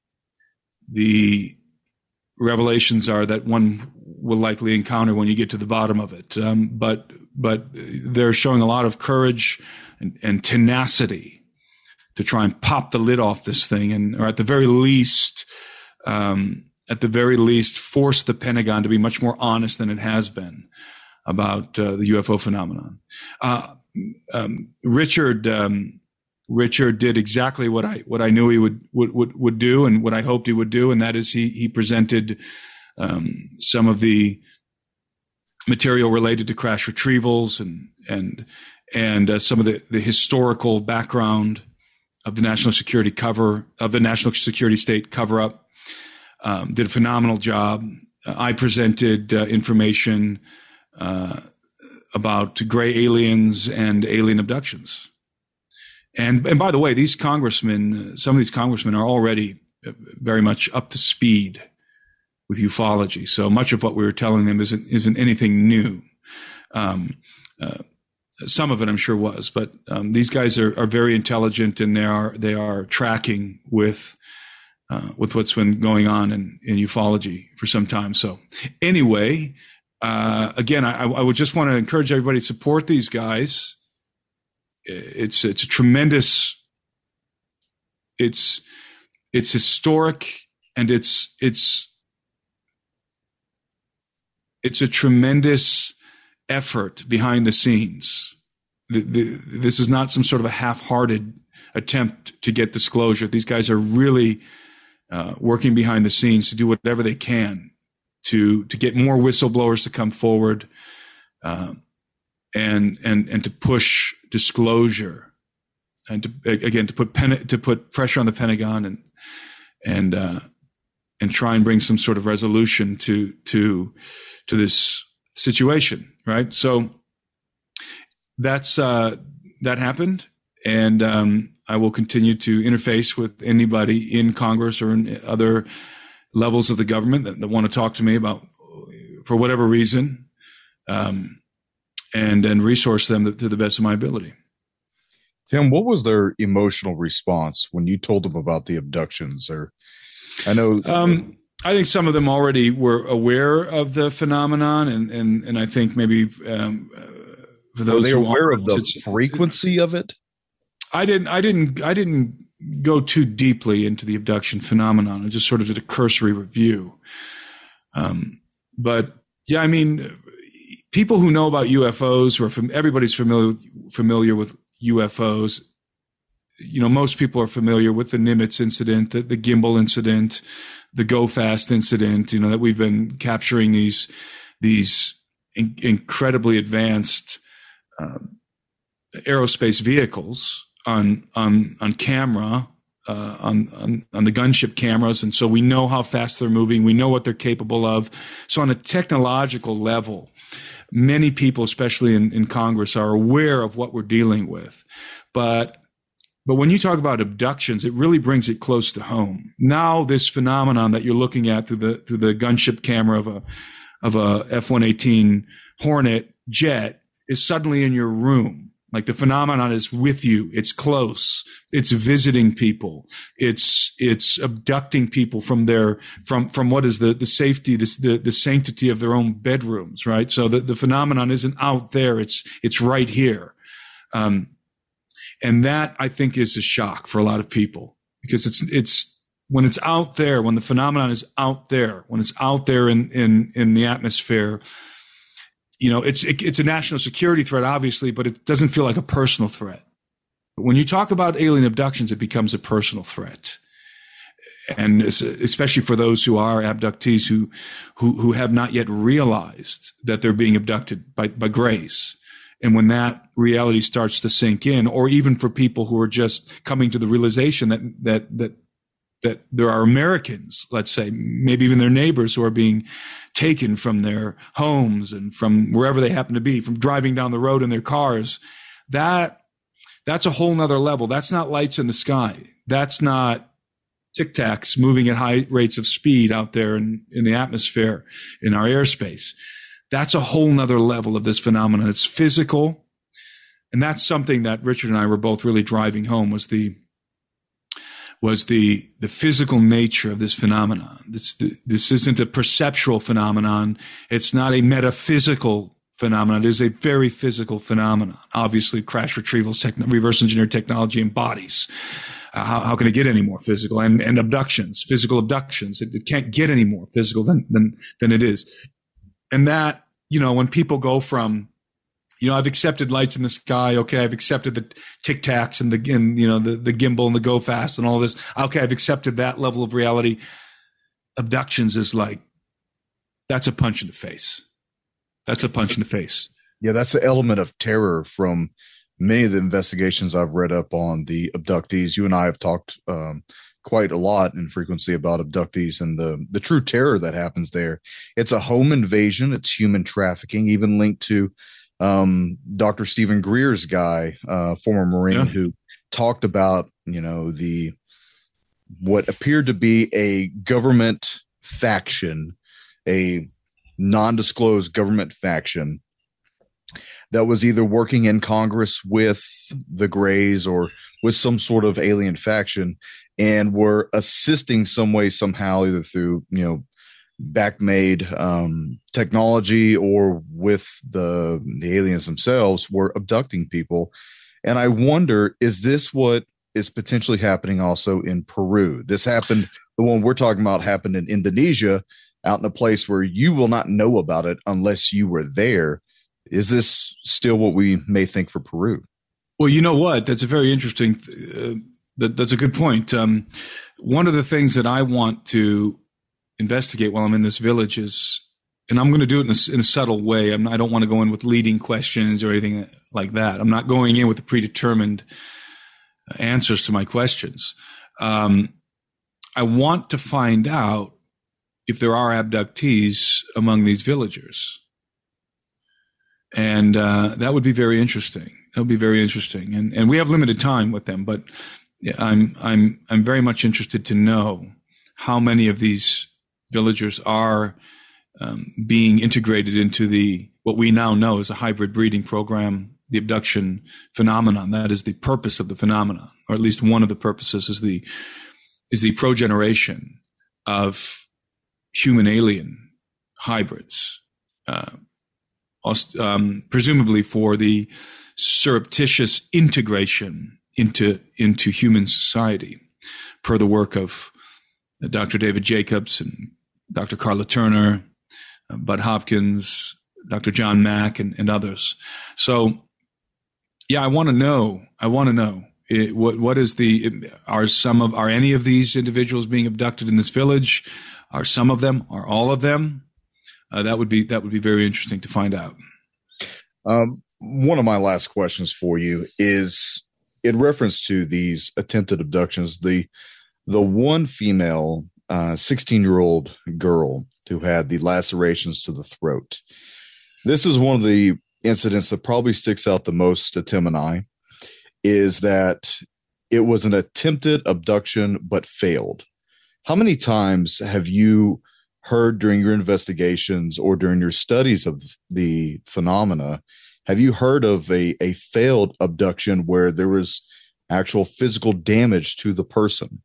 the revelations are that one will likely encounter when you get to the bottom of it. Um, but but they're showing a lot of courage and, and tenacity to try and pop the lid off this thing, and or at the very least, um, at the very least, force the Pentagon to be much more honest than it has been about uh, the U F O phenomenon. Uh, um, Richard um, Richard did exactly what I what I knew he would would would, would do, and what I hoped he would do, and that is he he presented um, some of the material related to crash retrievals and and and uh, some of the the historical background of the national security cover of the national security state cover up. Um, did a phenomenal job. Uh, I presented uh, information uh, about gray aliens and alien abductions. And and by the way, these congressmen, some of these congressmen are already very much up to speed with ufology. So much of what we were telling them isn't isn't anything new. Um, uh, Some of it, I'm sure, was, but um, these guys are, are very intelligent, and they are they are tracking with uh, with what's been going on in, in ufology for some time. So, anyway, uh, again, I, I would just want to encourage everybody to support these guys. It's it's a tremendous, it's it's historic, and it's it's it's a tremendous effort behind the scenes. The, the, this is not some sort of a half-hearted attempt to get disclosure. These guys are really uh, working behind the scenes to do whatever they can to to get more whistleblowers to come forward, uh, and and and to push disclosure, and to, again to put pen, to put pressure on the Pentagon and and uh, and try and bring some sort of resolution to to to this situation, right? So that's uh, that happened, and um, I will continue to interface with anybody in Congress or in other levels of the government that, that want to talk to me about for whatever reason, um, and and resource them to, to the best of my ability. Tim, what was their emotional response when you told them about the abductions? Or I know, um, I think some of them already were aware of the phenomenon, and and and I think maybe um, for those were they who aware of the to, frequency of it. I didn't. I didn't. I didn't go too deeply into the abduction phenomenon. I just sort of did a cursory review. Um, but yeah, I mean, people who know about U F Os, who are from, everybody's familiar with, familiar with U F Os. You know, most people are familiar with the Nimitz incident, the, the gimbal incident, the Go Fast incident. You know, that we've been capturing these these in, incredibly advanced uh, aerospace vehicles on on on camera, uh, on, on on the gunship cameras, and so we know how fast they're moving. We know what they're capable of. So on a technological level, many people, especially in, in Congress, are aware of what we're dealing with. But but when you talk about abductions, it really brings it close to home. Now, this phenomenon that you're looking at through the through the gunship camera of a of a F one eighteen Hornet jet is suddenly in your room. Like the phenomenon is with you. It's close. It's visiting people. It's, it's abducting people from their, from, from what is the, the safety, the, the, the sanctity of their own bedrooms, right? So the, the phenomenon isn't out there. It's, it's right here. Um, and that I think is a shock for a lot of people because it's, it's, when it's out there, when the phenomenon is out there, when it's out there in, in, in the atmosphere, you know, it's it, it's a national security threat, obviously, but it doesn't feel like a personal threat. But when you talk about alien abductions, it becomes a personal threat, and especially for those who are abductees who who who have not yet realized that they're being abducted by by grace. And when that reality starts to sink in, or even for people who are just coming to the realization that that that that there are Americans, let's say, maybe even their neighbors who are being taken from their homes and from wherever they happen to be, from driving down the road in their cars, that, that's a whole nother level. That's not lights in the sky. That's not Tic Tacs moving at high rates of speed out there in, in the atmosphere, in our airspace. That's a whole nother level of this phenomenon. It's physical. And that's something that Richard and I were both really driving home was the, was the, the physical nature of this phenomenon. This, this isn't a perceptual phenomenon. It's not a metaphysical phenomenon. It is a very physical phenomenon. Obviously, crash retrieval, techn- reverse engineered technology embodies. Uh, how, how can it get any more physical? And, and abductions, physical abductions. It, it can't get any more physical than, than, than it is. And that, you know, when people go from, you know, I've accepted lights in the sky. Okay. I've accepted the Tic Tacs and the, and, you know, the, the gimbal and the Go Fast and all this. Okay. I've accepted that level of reality. Abductions is like, that's a punch in the face. That's a punch in the face. Yeah. That's the element of terror from many of the investigations I've read up on the abductees. You and I have talked, um, quite a lot in frequency about abductees and the, the true terror that happens there. It's a home invasion. It's human trafficking, even linked to, um, Doctor Stephen Greer's guy, uh, former Marine, yeah, who talked about, you know, the, what appeared to be a government faction, a non-disclosed government faction that was either working in Congress with the Greys or with some sort of alien faction and were assisting some way, somehow, either through, you know, back-made um, technology or with the the aliens themselves, were abducting people. And I wonder, is this what is potentially happening also in Peru? This happened, the one we're talking about happened in Indonesia, out in a place where you will not know about it unless you were there. Is this still what we may think for Peru? Well, you know what? That's a very interesting, uh, that, that's a good point. Um, one of the things that I want to investigate while I'm in this village is, and I'm going to do it in a, in a subtle way. I'm not, I don't want to go in with leading questions or anything like that. I'm not going in with the predetermined answers to my questions. Um, I want to find out if there are abductees among these villagers. And uh, that would be very interesting. That would be very interesting. And and we have limited time with them, but I'm I'm I'm very much interested to know how many of these villagers are um, being integrated into the what we now know as a hybrid breeding program, the abduction phenomenon. That is the purpose of the phenomenon, or at least one of the purposes is the is the progeneration of human alien hybrids, uh, um, presumably for the surreptitious integration into into human society, per the work of Doctor David Jacobs and Doctor Carla Turner, uh, Bud Hopkins, Doctor John Mack, and, and others. So, yeah, I want to know. I want to know it, what what is the are some of are any of these individuals being abducted in this village? Are some of them? Are all of them? Uh, that would be that would be very interesting to find out. Um, one of my last questions for you is in reference to these attempted abductions. The the one female uh, sixteen-year-old girl who had the lacerations to the throat. This is one of the incidents that probably sticks out the most to Tim and I, is that it was an attempted abduction but failed. How many times have you heard during your investigations or during your studies of the phenomena, have you heard of a, a failed abduction where there was actual physical damage to the person?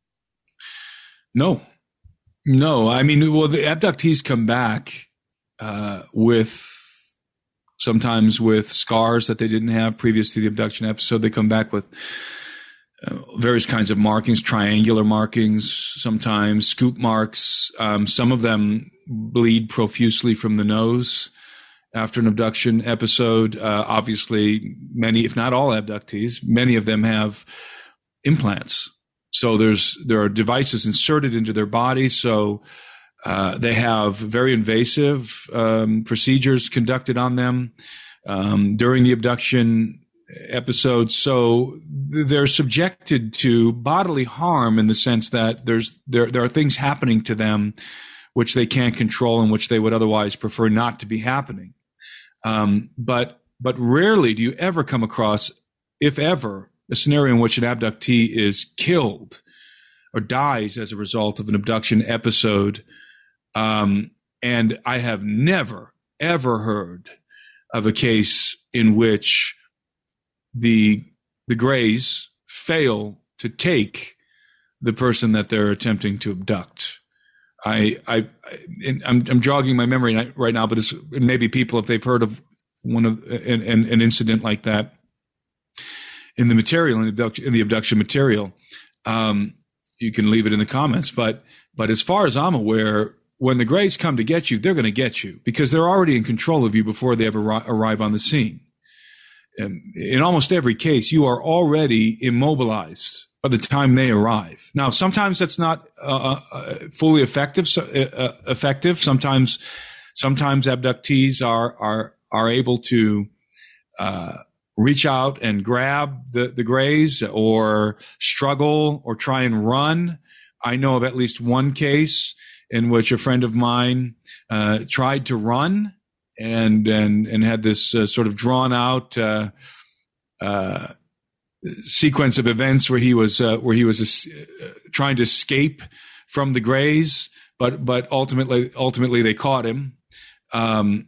No. No. I mean, well, the abductees come back uh, with sometimes with scars that they didn't have previous to the abduction episode. They come back with uh, various kinds of markings, triangular markings, sometimes scoop marks. Um, some of them bleed profusely from the nose after an abduction episode. Uh, obviously, many, if not all abductees, many of them have implants. So there's there are devices inserted into their body. So uh, they have very invasive um, procedures conducted on them um, during the abduction episode. So they're subjected to bodily harm in the sense that there's there there are things happening to them which they can't control and which they would otherwise prefer not to be happening. Um, but but rarely do you ever come across, if ever, a scenario in which an abductee is killed or dies as a result of an abduction episode. Um, and I have never, ever heard of a case in which the the Greys fail to take the person that they're attempting to abduct. I, I, I'm, I'm jogging my memory right now, but it's, maybe people, if they've heard of one of an, an, an incident like that in the material, in the abduction, in the abduction material, um, you can leave it in the comments. But, but as far as I'm aware, when the Greys come to get you, they're going to get you because they're already in control of you before they ever ri- arrive on the scene. Um, in almost every case, you are already immobilized by the time they arrive. Now, sometimes that's not uh, uh, fully effective. So, uh, effective. Sometimes, sometimes abductees are are are able to uh, reach out and grab the the Greys, or struggle, or try and run. I know of at least one case in which a friend of mine uh, tried to run and and and had this uh, sort of drawn out Uh, uh, sequence of events where he was uh, where he was uh, trying to escape from the Greys, but but ultimately ultimately they caught him. Um,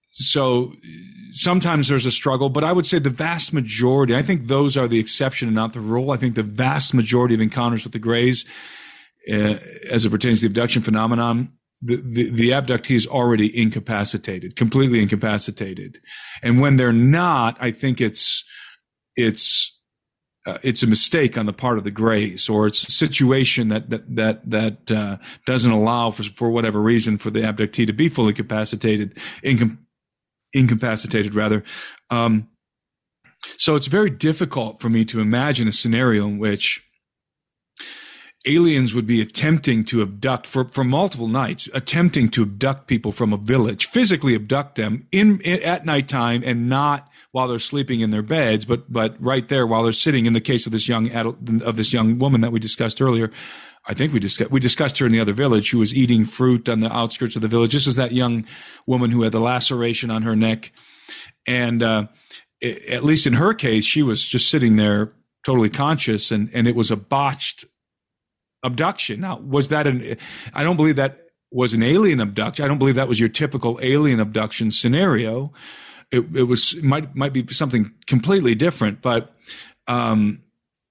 so sometimes there's a struggle, but I would say the vast majority, I think those are the exception and not the rule. I think the vast majority of encounters with the Greys, uh, as it pertains to the abduction phenomenon, the, the, the abductee is already incapacitated, completely incapacitated. And when they're not, I think it's it's Uh, it's a mistake on the part of the Greys, or it's a situation that that that, that uh, doesn't allow for for whatever reason for the abductee to be fully capacitated, incom- incapacitated rather. Um, so it's very difficult for me to imagine a scenario in which aliens would be attempting to abduct for, for multiple nights, attempting to abduct people from a village, physically abduct them in, in at nighttime, and not while they're sleeping in their beds, but but right there while they're sitting. In the case of this young adult, of this young woman that we discussed earlier, I think we discussed we discussed her in the other village, who was eating fruit on the outskirts of the village. This is that young woman who had the laceration on her neck, and uh, it, at least in her case, she was just sitting there totally conscious, and and it was a botched abduction. Now, was that an? I don't believe that was an alien abduction. I don't believe that was your typical alien abduction scenario. It, it was might might be something completely different, but um,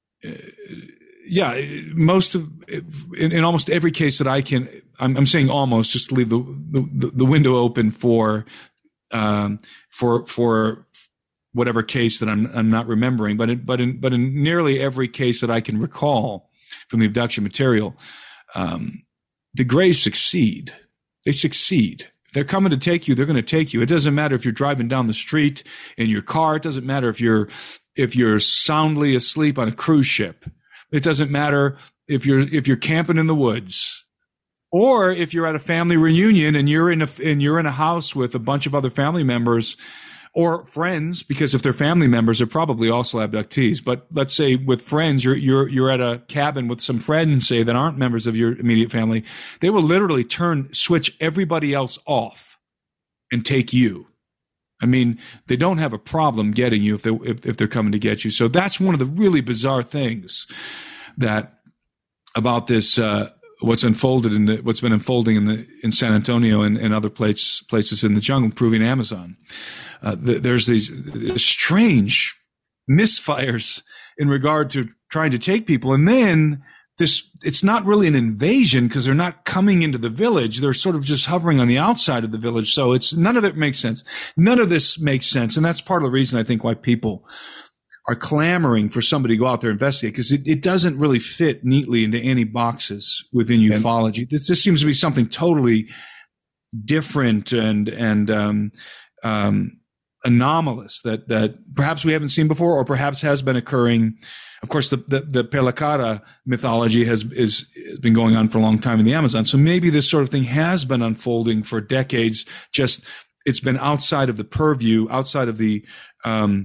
yeah, most of in, in almost every case that I can, I'm, I'm saying almost just to leave the the, the window open for um, for for whatever case that I'm I'm not remembering, but in, but in but in nearly every case that I can recall from the abduction material, um, the Greys succeed. They succeed. If they're coming to take you, they're going to take you. It doesn't matter if you're driving down the street in your car. It doesn't matter if you're if you're soundly asleep on a cruise ship. It doesn't matter if you're if you're camping in the woods, or if you're at a family reunion and you're in a and you're in a house with a bunch of other family members or friends, because if they're family members, they're probably also abductees. But let's say with friends, you're you're you're at a cabin with some friends, say, that aren't members of your immediate family. They will literally turn switch everybody else off and take you. I mean, they don't have a problem getting you if they if, if they're coming to get you. So that's one of the really bizarre things that about this uh, what's unfolded in the what's been unfolding in the in San Antonio and, and other places places in the jungle, proving Amazon. Uh, th- there's these strange misfires in regard to trying to take people. And then this, it's not really an invasion because they're not coming into the village. They're sort of just hovering on the outside of the village. So it's, none of it makes sense. None of this makes sense. And that's part of the reason I think why people are clamoring for somebody to go out there and investigate, because it, it doesn't really fit neatly into any boxes within ufology. This, this seems to be something totally different and, and, um, um, anomalous that that perhaps we haven't seen before, or perhaps has been occurring. Of course, the the, the Pelacara mythology has is has been going on for a long time in the Amazon. So maybe this sort of thing has been unfolding for decades. Just it's been outside of the purview, outside of the um,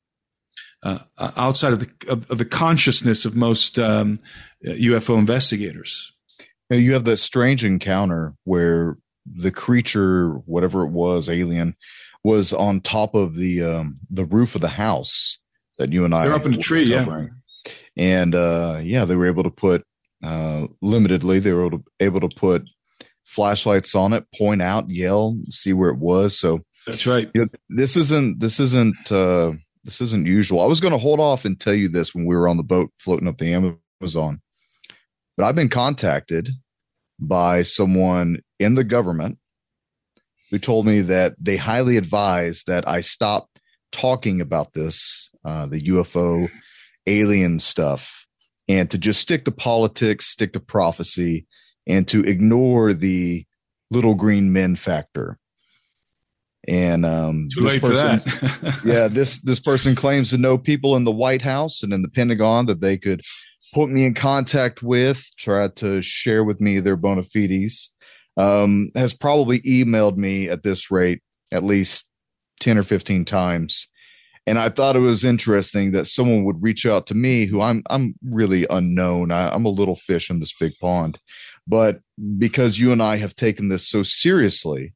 uh, outside of the of, of the consciousness of most um, U F O investigators. Now, you have that strange encounter where the creature, whatever it was, alien, was on top of the um, the roof of the house that you and I They're up in a tree, yeah. And uh, yeah, they were able to put uh, limitedly. They were able to, able to put flashlights on it, point out, yell, see where it was. So that's right. You know, this isn't this isn't uh, this isn't usual. I was going to hold off and tell you this when we were on the boat floating up the Amazon, but I've been contacted by someone in the government who told me that they highly advise that I stop talking about this, uh, the U F O alien stuff, and to just stick to politics, stick to prophecy, and to ignore the little green men factor. And um, too late person, for that. yeah, this this person claims to know people in the White House and in the Pentagon that they could put me in contact with, try to share with me their bona fides. Um, has probably emailed me at this rate at least ten or fifteen times. And I thought it was interesting that someone would reach out to me who I'm, I'm really unknown. I, I'm a little fish in this big pond, but because you and I have taken this so seriously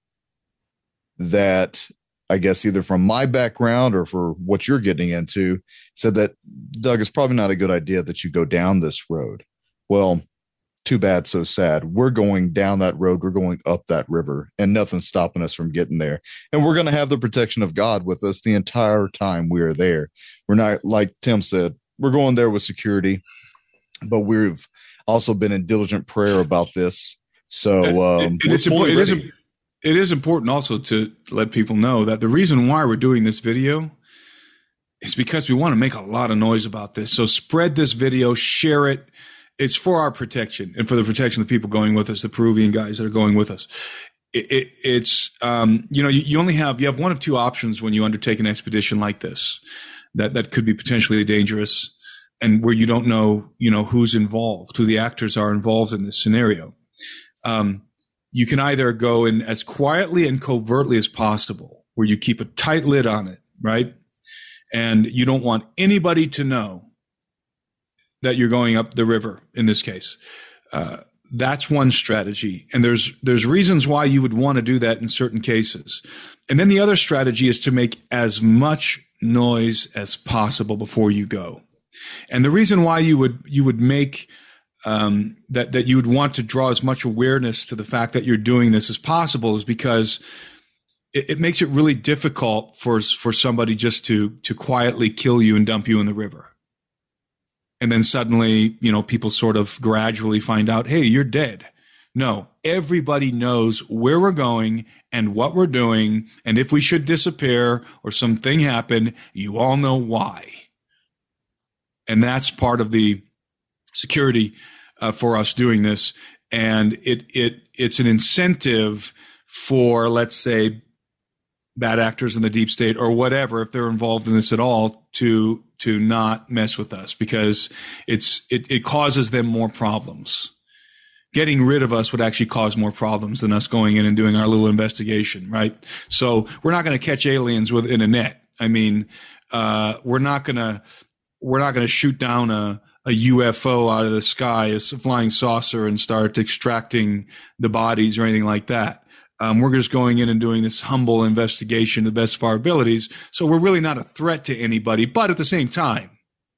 that I guess either from my background or for what you're getting into, said that, Doug, it's probably not a good idea that you go down this road. Well, too bad, so sad. We're going down that road. We're going up that river, and nothing's stopping us from getting there. And we're going to have the protection of God with us the entire time we are there. We're not, like Tim said, we're going there with security, but we've also been in diligent prayer about this. So um, and, and it's important, it, is, it is important also to let people know that the reason why we're doing this video is because we want to make a lot of noise about this. So spread this video, share it. It's for our protection and for the protection of the people going with us, the Peruvian guys that are going with us. It, it, it's, um, you know, you, you only have, you have one of two options when you undertake an expedition like this, that, that could be potentially dangerous and where you don't know, you know, who's involved, who the actors are involved in this scenario. Um, you can either go in as quietly and covertly as possible, where you keep a tight lid on it, right? And you don't want anybody to know that you're going up the river in this case. Uh, that's one strategy. And there's, there's reasons why you would want to do that in certain cases. And then the other strategy is to make as much noise as possible before you go. And the reason why you would, you would make, um, that that you would want to draw as much awareness to the fact that you're doing this as possible is because it, it makes it really difficult for for somebody just to to quietly kill you and dump you in the river. And then suddenly, you know, people sort of gradually find out, hey, you're dead. No, everybody knows where we're going and what we're doing. And if we should disappear or something happen, you all know why. And that's part of the security uh, for us doing this. And it it it's an incentive for, let's say, bad actors in the deep state or whatever, if they're involved in this at all, to to not mess with us, because it's it, it causes them more problems. Getting rid of us would actually cause more problems than us going in and doing our little investigation, right? So we're not going to catch aliens within a net. I mean, uh, we're not going to we're not going to shoot down a, a U F O out of the sky, a flying saucer, and start extracting the bodies or anything like that. Um, we're just going in and doing this humble investigation to the best of our abilities. So we're really not a threat to anybody. But at the same time,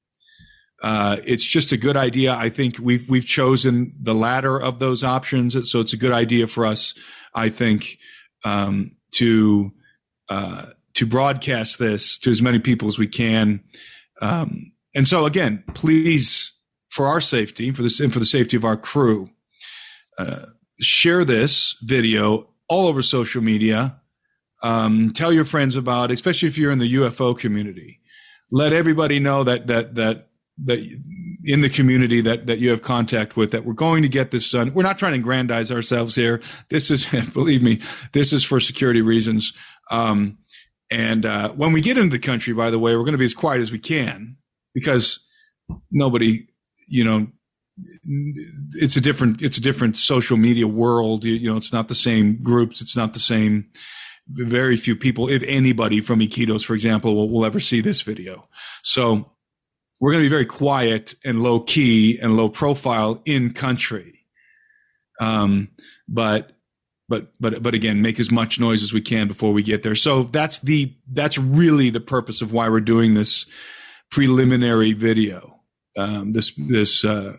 uh, it's just a good idea. I think we've we've chosen the latter of those options. So it's a good idea for us, I think, um, to uh, to broadcast this to as many people as we can. Um, and so again, please, for our safety, for this and for the safety of our crew, uh, share this video all over social media. Um, tell your friends about it, especially if you're in the U F O community. Let everybody know that that that that in the community that that you have contact with, that we're going to get this done. We're not trying to aggrandize ourselves here. This is, believe me, this is for security reasons. Um, and uh, when we get into the country, by the way, we're going to be as quiet as we can, because nobody, you know, it's a different, it's a different social media world. You, you know, it's not the same groups. It's not the same. Very few people, if anybody from Iquitos, for example, will, will ever see this video. So we're going to be very quiet and low key and low profile in country. Um, but, but, but, but again, make as much noise as we can before we get there. So that's the, that's really the purpose of why we're doing this preliminary video. Um, this, this, uh,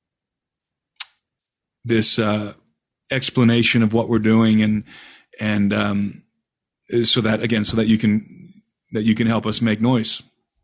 this uh, explanation of what we're doing, and and um, so that again, so that you can that you can help us make noise.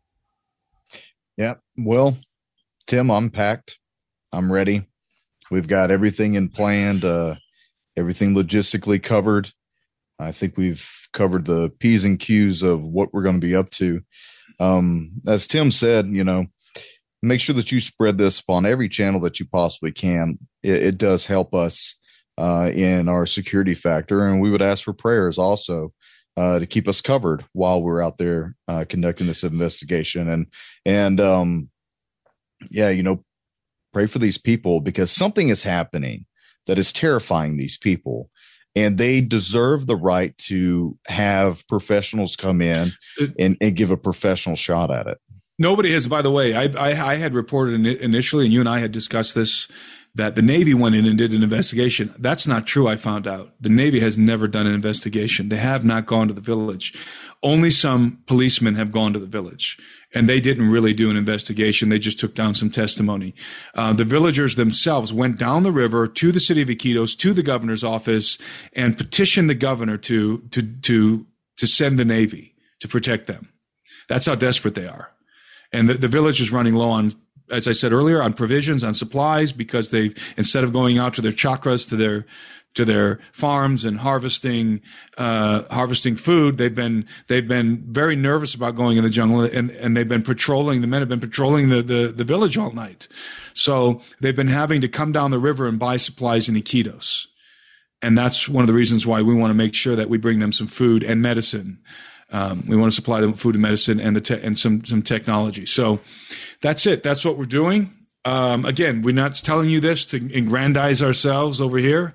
Yeah. Well, Tim, I'm packed. I'm ready. We've got everything in planned, uh, everything logistically covered. I think we've covered the P's and Q's of what we're going to be up to. Um, as Tim said, you know, make sure that you spread this upon every channel that you possibly can. It, it does help us uh, in our security factor. And we would ask for prayers also uh, to keep us covered while we're out there uh, conducting this investigation. And, and um, yeah, you know, pray for these people, because something is happening that is terrifying these people. And they deserve the right to have professionals come in and, and give a professional shot at it. Nobody has, by the way, I, I, I had reported initially, and you and I had discussed this, that the Navy went in and did an investigation. That's not true, I found out. The Navy has never done an investigation. They have not gone to the village. Only some policemen have gone to the village, and they didn't really do an investigation. They just took down some testimony. Uh, the villagers themselves went down the river to the city of Iquitos, to the governor's office, and petitioned the governor to, to, to, to send the Navy to protect them. That's how desperate they are. And the, the village is running low on, as I said earlier, on provisions, on supplies, because they've, instead of going out to their chakras, to their, to their farms and harvesting, uh, harvesting food, they've been, they've been very nervous about going in the jungle, and, and they've been patrolling, the men have been patrolling the, the, the village all night. So they've been having to come down the river and buy supplies in Iquitos. And that's one of the reasons why we want to make sure that we bring them some food and medicine. Um, we want to supply them with food and medicine and the te- and some some technology. So that's it. That's what we're doing. Um, again, we're not telling you this to aggrandize ourselves over here.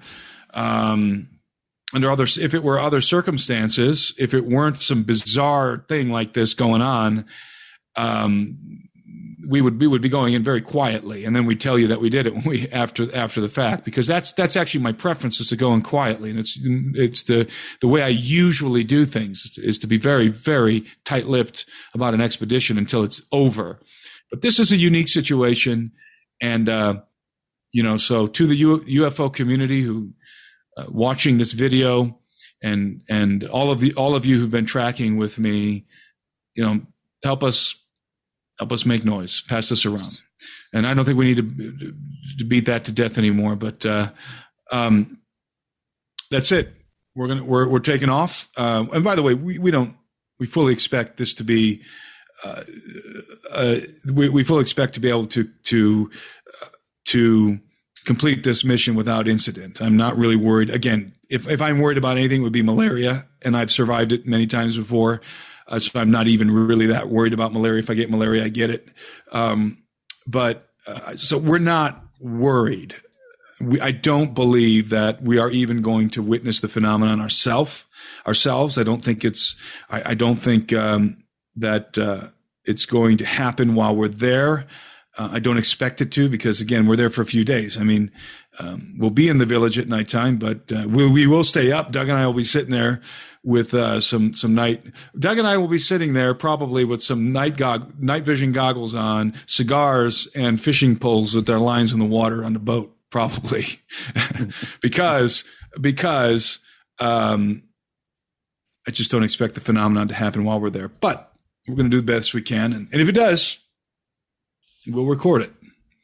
Um, under other, if it were other circumstances, if it weren't some bizarre thing like this going on, um, we would we would be going in very quietly, and then we tell you that we did it when we after after the fact, because that's that's actually my preference, is to go in quietly, and it's it's the the way I usually do things, is to be very very tight-lipped about an expedition until it's over. But this is a unique situation, and uh, You know, so to the U- UFO community who uh, watching this video, and and all of the all of you who've been tracking with me, you know, help us help us make noise, pass this around. And I don't think we need to, to beat that to death anymore. But uh, um, that's it. We're gonna we're we're taking off. Uh, and by the way, we, we don't we fully expect this to be. Uh, uh, we, we fully expect to be able to to uh, to complete this mission without incident. I'm not really worried. Again, if if I'm worried about anything, it would be malaria, and I've survived it many times before. Uh, so I'm not even really that worried about malaria. If I get malaria, I get it. Um, but uh, so we're not worried. We, I don't believe that we are even going to witness the phenomenon ourselves. Ourselves, I don't think it's. I, I don't think. Um, that uh, it's going to happen while we're there. Uh, I don't expect it to, because again, we're there for a few days. I mean, um, we'll be in the village at nighttime, but uh, we, we will stay up. Doug and I will be sitting there with uh, some some night. Doug and I will be sitting there probably with some night gog night vision goggles on, cigars, and fishing poles with their lines in the water on the boat, probably, because because um, I just don't expect the phenomenon to happen while we're there. But we're going to do the best we can. And, and if it does, we'll record it.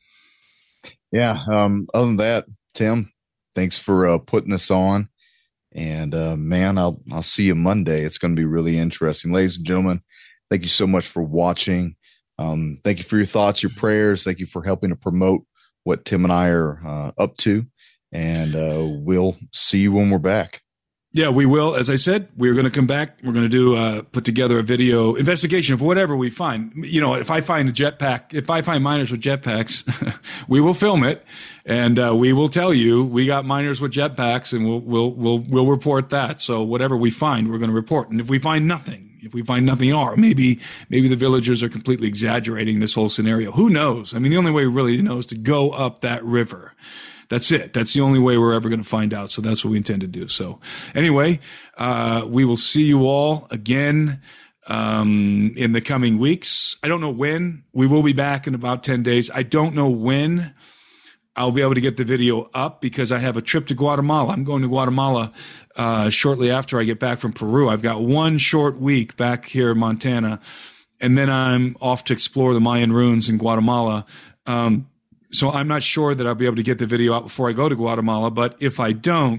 Yeah. Um, other than that, Tim, thanks for uh, putting this on. And uh, man, I'll I'll see you Monday. It's going to be really interesting. Ladies and gentlemen, thank you so much for watching. Um, thank you for your thoughts, your prayers. Thank you for helping to promote what Tim and I are uh, up to. And uh, we'll see you when we're back. Yeah, we will. As I said, we're going to come back. We're going to do uh, put together a video investigation of whatever we find. You know, if I find a jetpack, if I find miners with jetpacks, we will film it, and uh, we will tell you we got miners with jetpacks, and we'll we'll we'll we'll report that. So whatever we find, we're going to report. And if we find nothing, if we find nothing, or maybe maybe the villagers are completely exaggerating this whole scenario. Who knows? I mean, the only way we really know is to go up that river. That's it. That's the only way we're ever going to find out. So that's what we intend to do. So anyway, uh, we will see you all again um, in the coming weeks. I don't know when. We will be back in about ten days. I don't know when I'll be able to get the video up, because I have a trip to Guatemala. I'm going to Guatemala uh, shortly after I get back from Peru. I've got one short week back here in Montana, and then I'm off to explore the Mayan ruins in Guatemala. Um, So I'm not sure that I'll be able to get the video out before I go to Guatemala, but if I don't,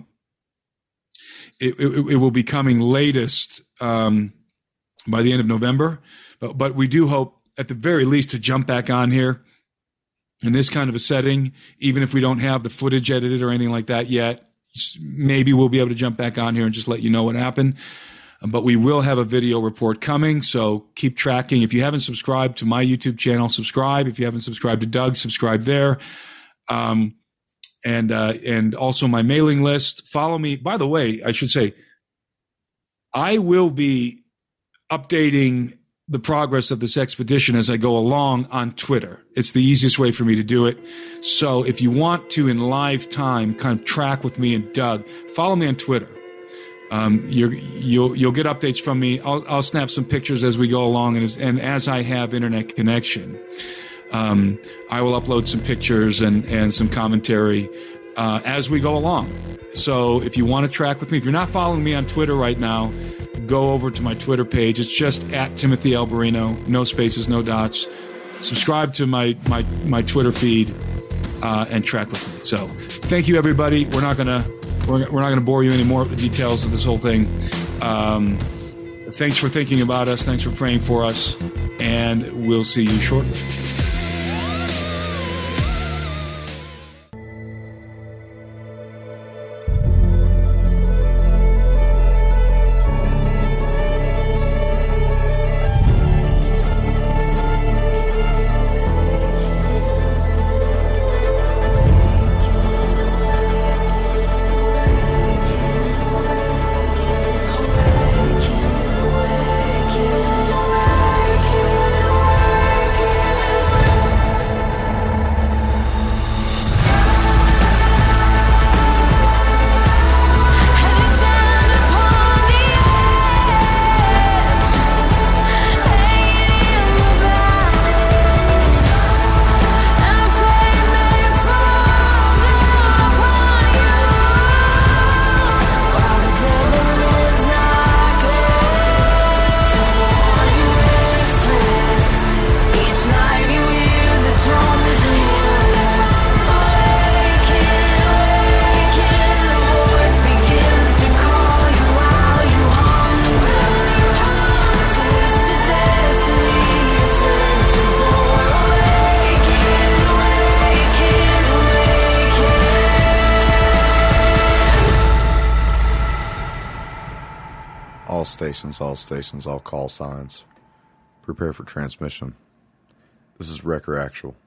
it, it, it will be coming latest um, by the end of November. But, but we do hope, at the very least, to jump back on here in this kind of a setting, even if we don't have the footage edited or anything like that yet. Maybe we'll be able to jump back on here and just let you know what happened. But we will have a video report coming, so keep tracking. If you haven't subscribed to my YouTube channel, subscribe. If you haven't subscribed to Doug, subscribe there. Um, and uh, and also my mailing list. Follow me. By the way, I should say, I will be updating the progress of this expedition as I go along on Twitter. It's the easiest way for me to do it. So if you want to, in live time, kind of track with me and Doug, follow me on Twitter. Um, you're, you'll you'll get updates from me. I'll I'll snap some pictures as we go along, and as, and as I have internet connection, um, I will upload some pictures and and some commentary uh, as we go along. So if you want to track with me, if you're not following me on Twitter right now, go over to my Twitter page. It's just at Timothy Alberino, no spaces, no dots. Subscribe to my my my Twitter feed uh, and track with me. So thank you, everybody. We're not gonna. We're, we're not going to bore you anymore with the details of this whole thing. Um, thanks for thinking about us. Thanks for praying for us. And we'll see you shortly. All stations, all stations, all call signs. Prepare for transmission. This is Wrecker Actual.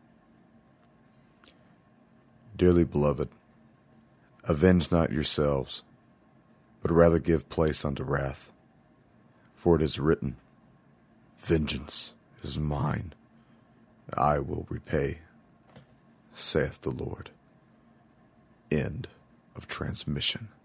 Dearly beloved, avenge not yourselves, but rather give place unto wrath. For it is written, vengeance is mine, I will repay, saith the Lord. End of transmission.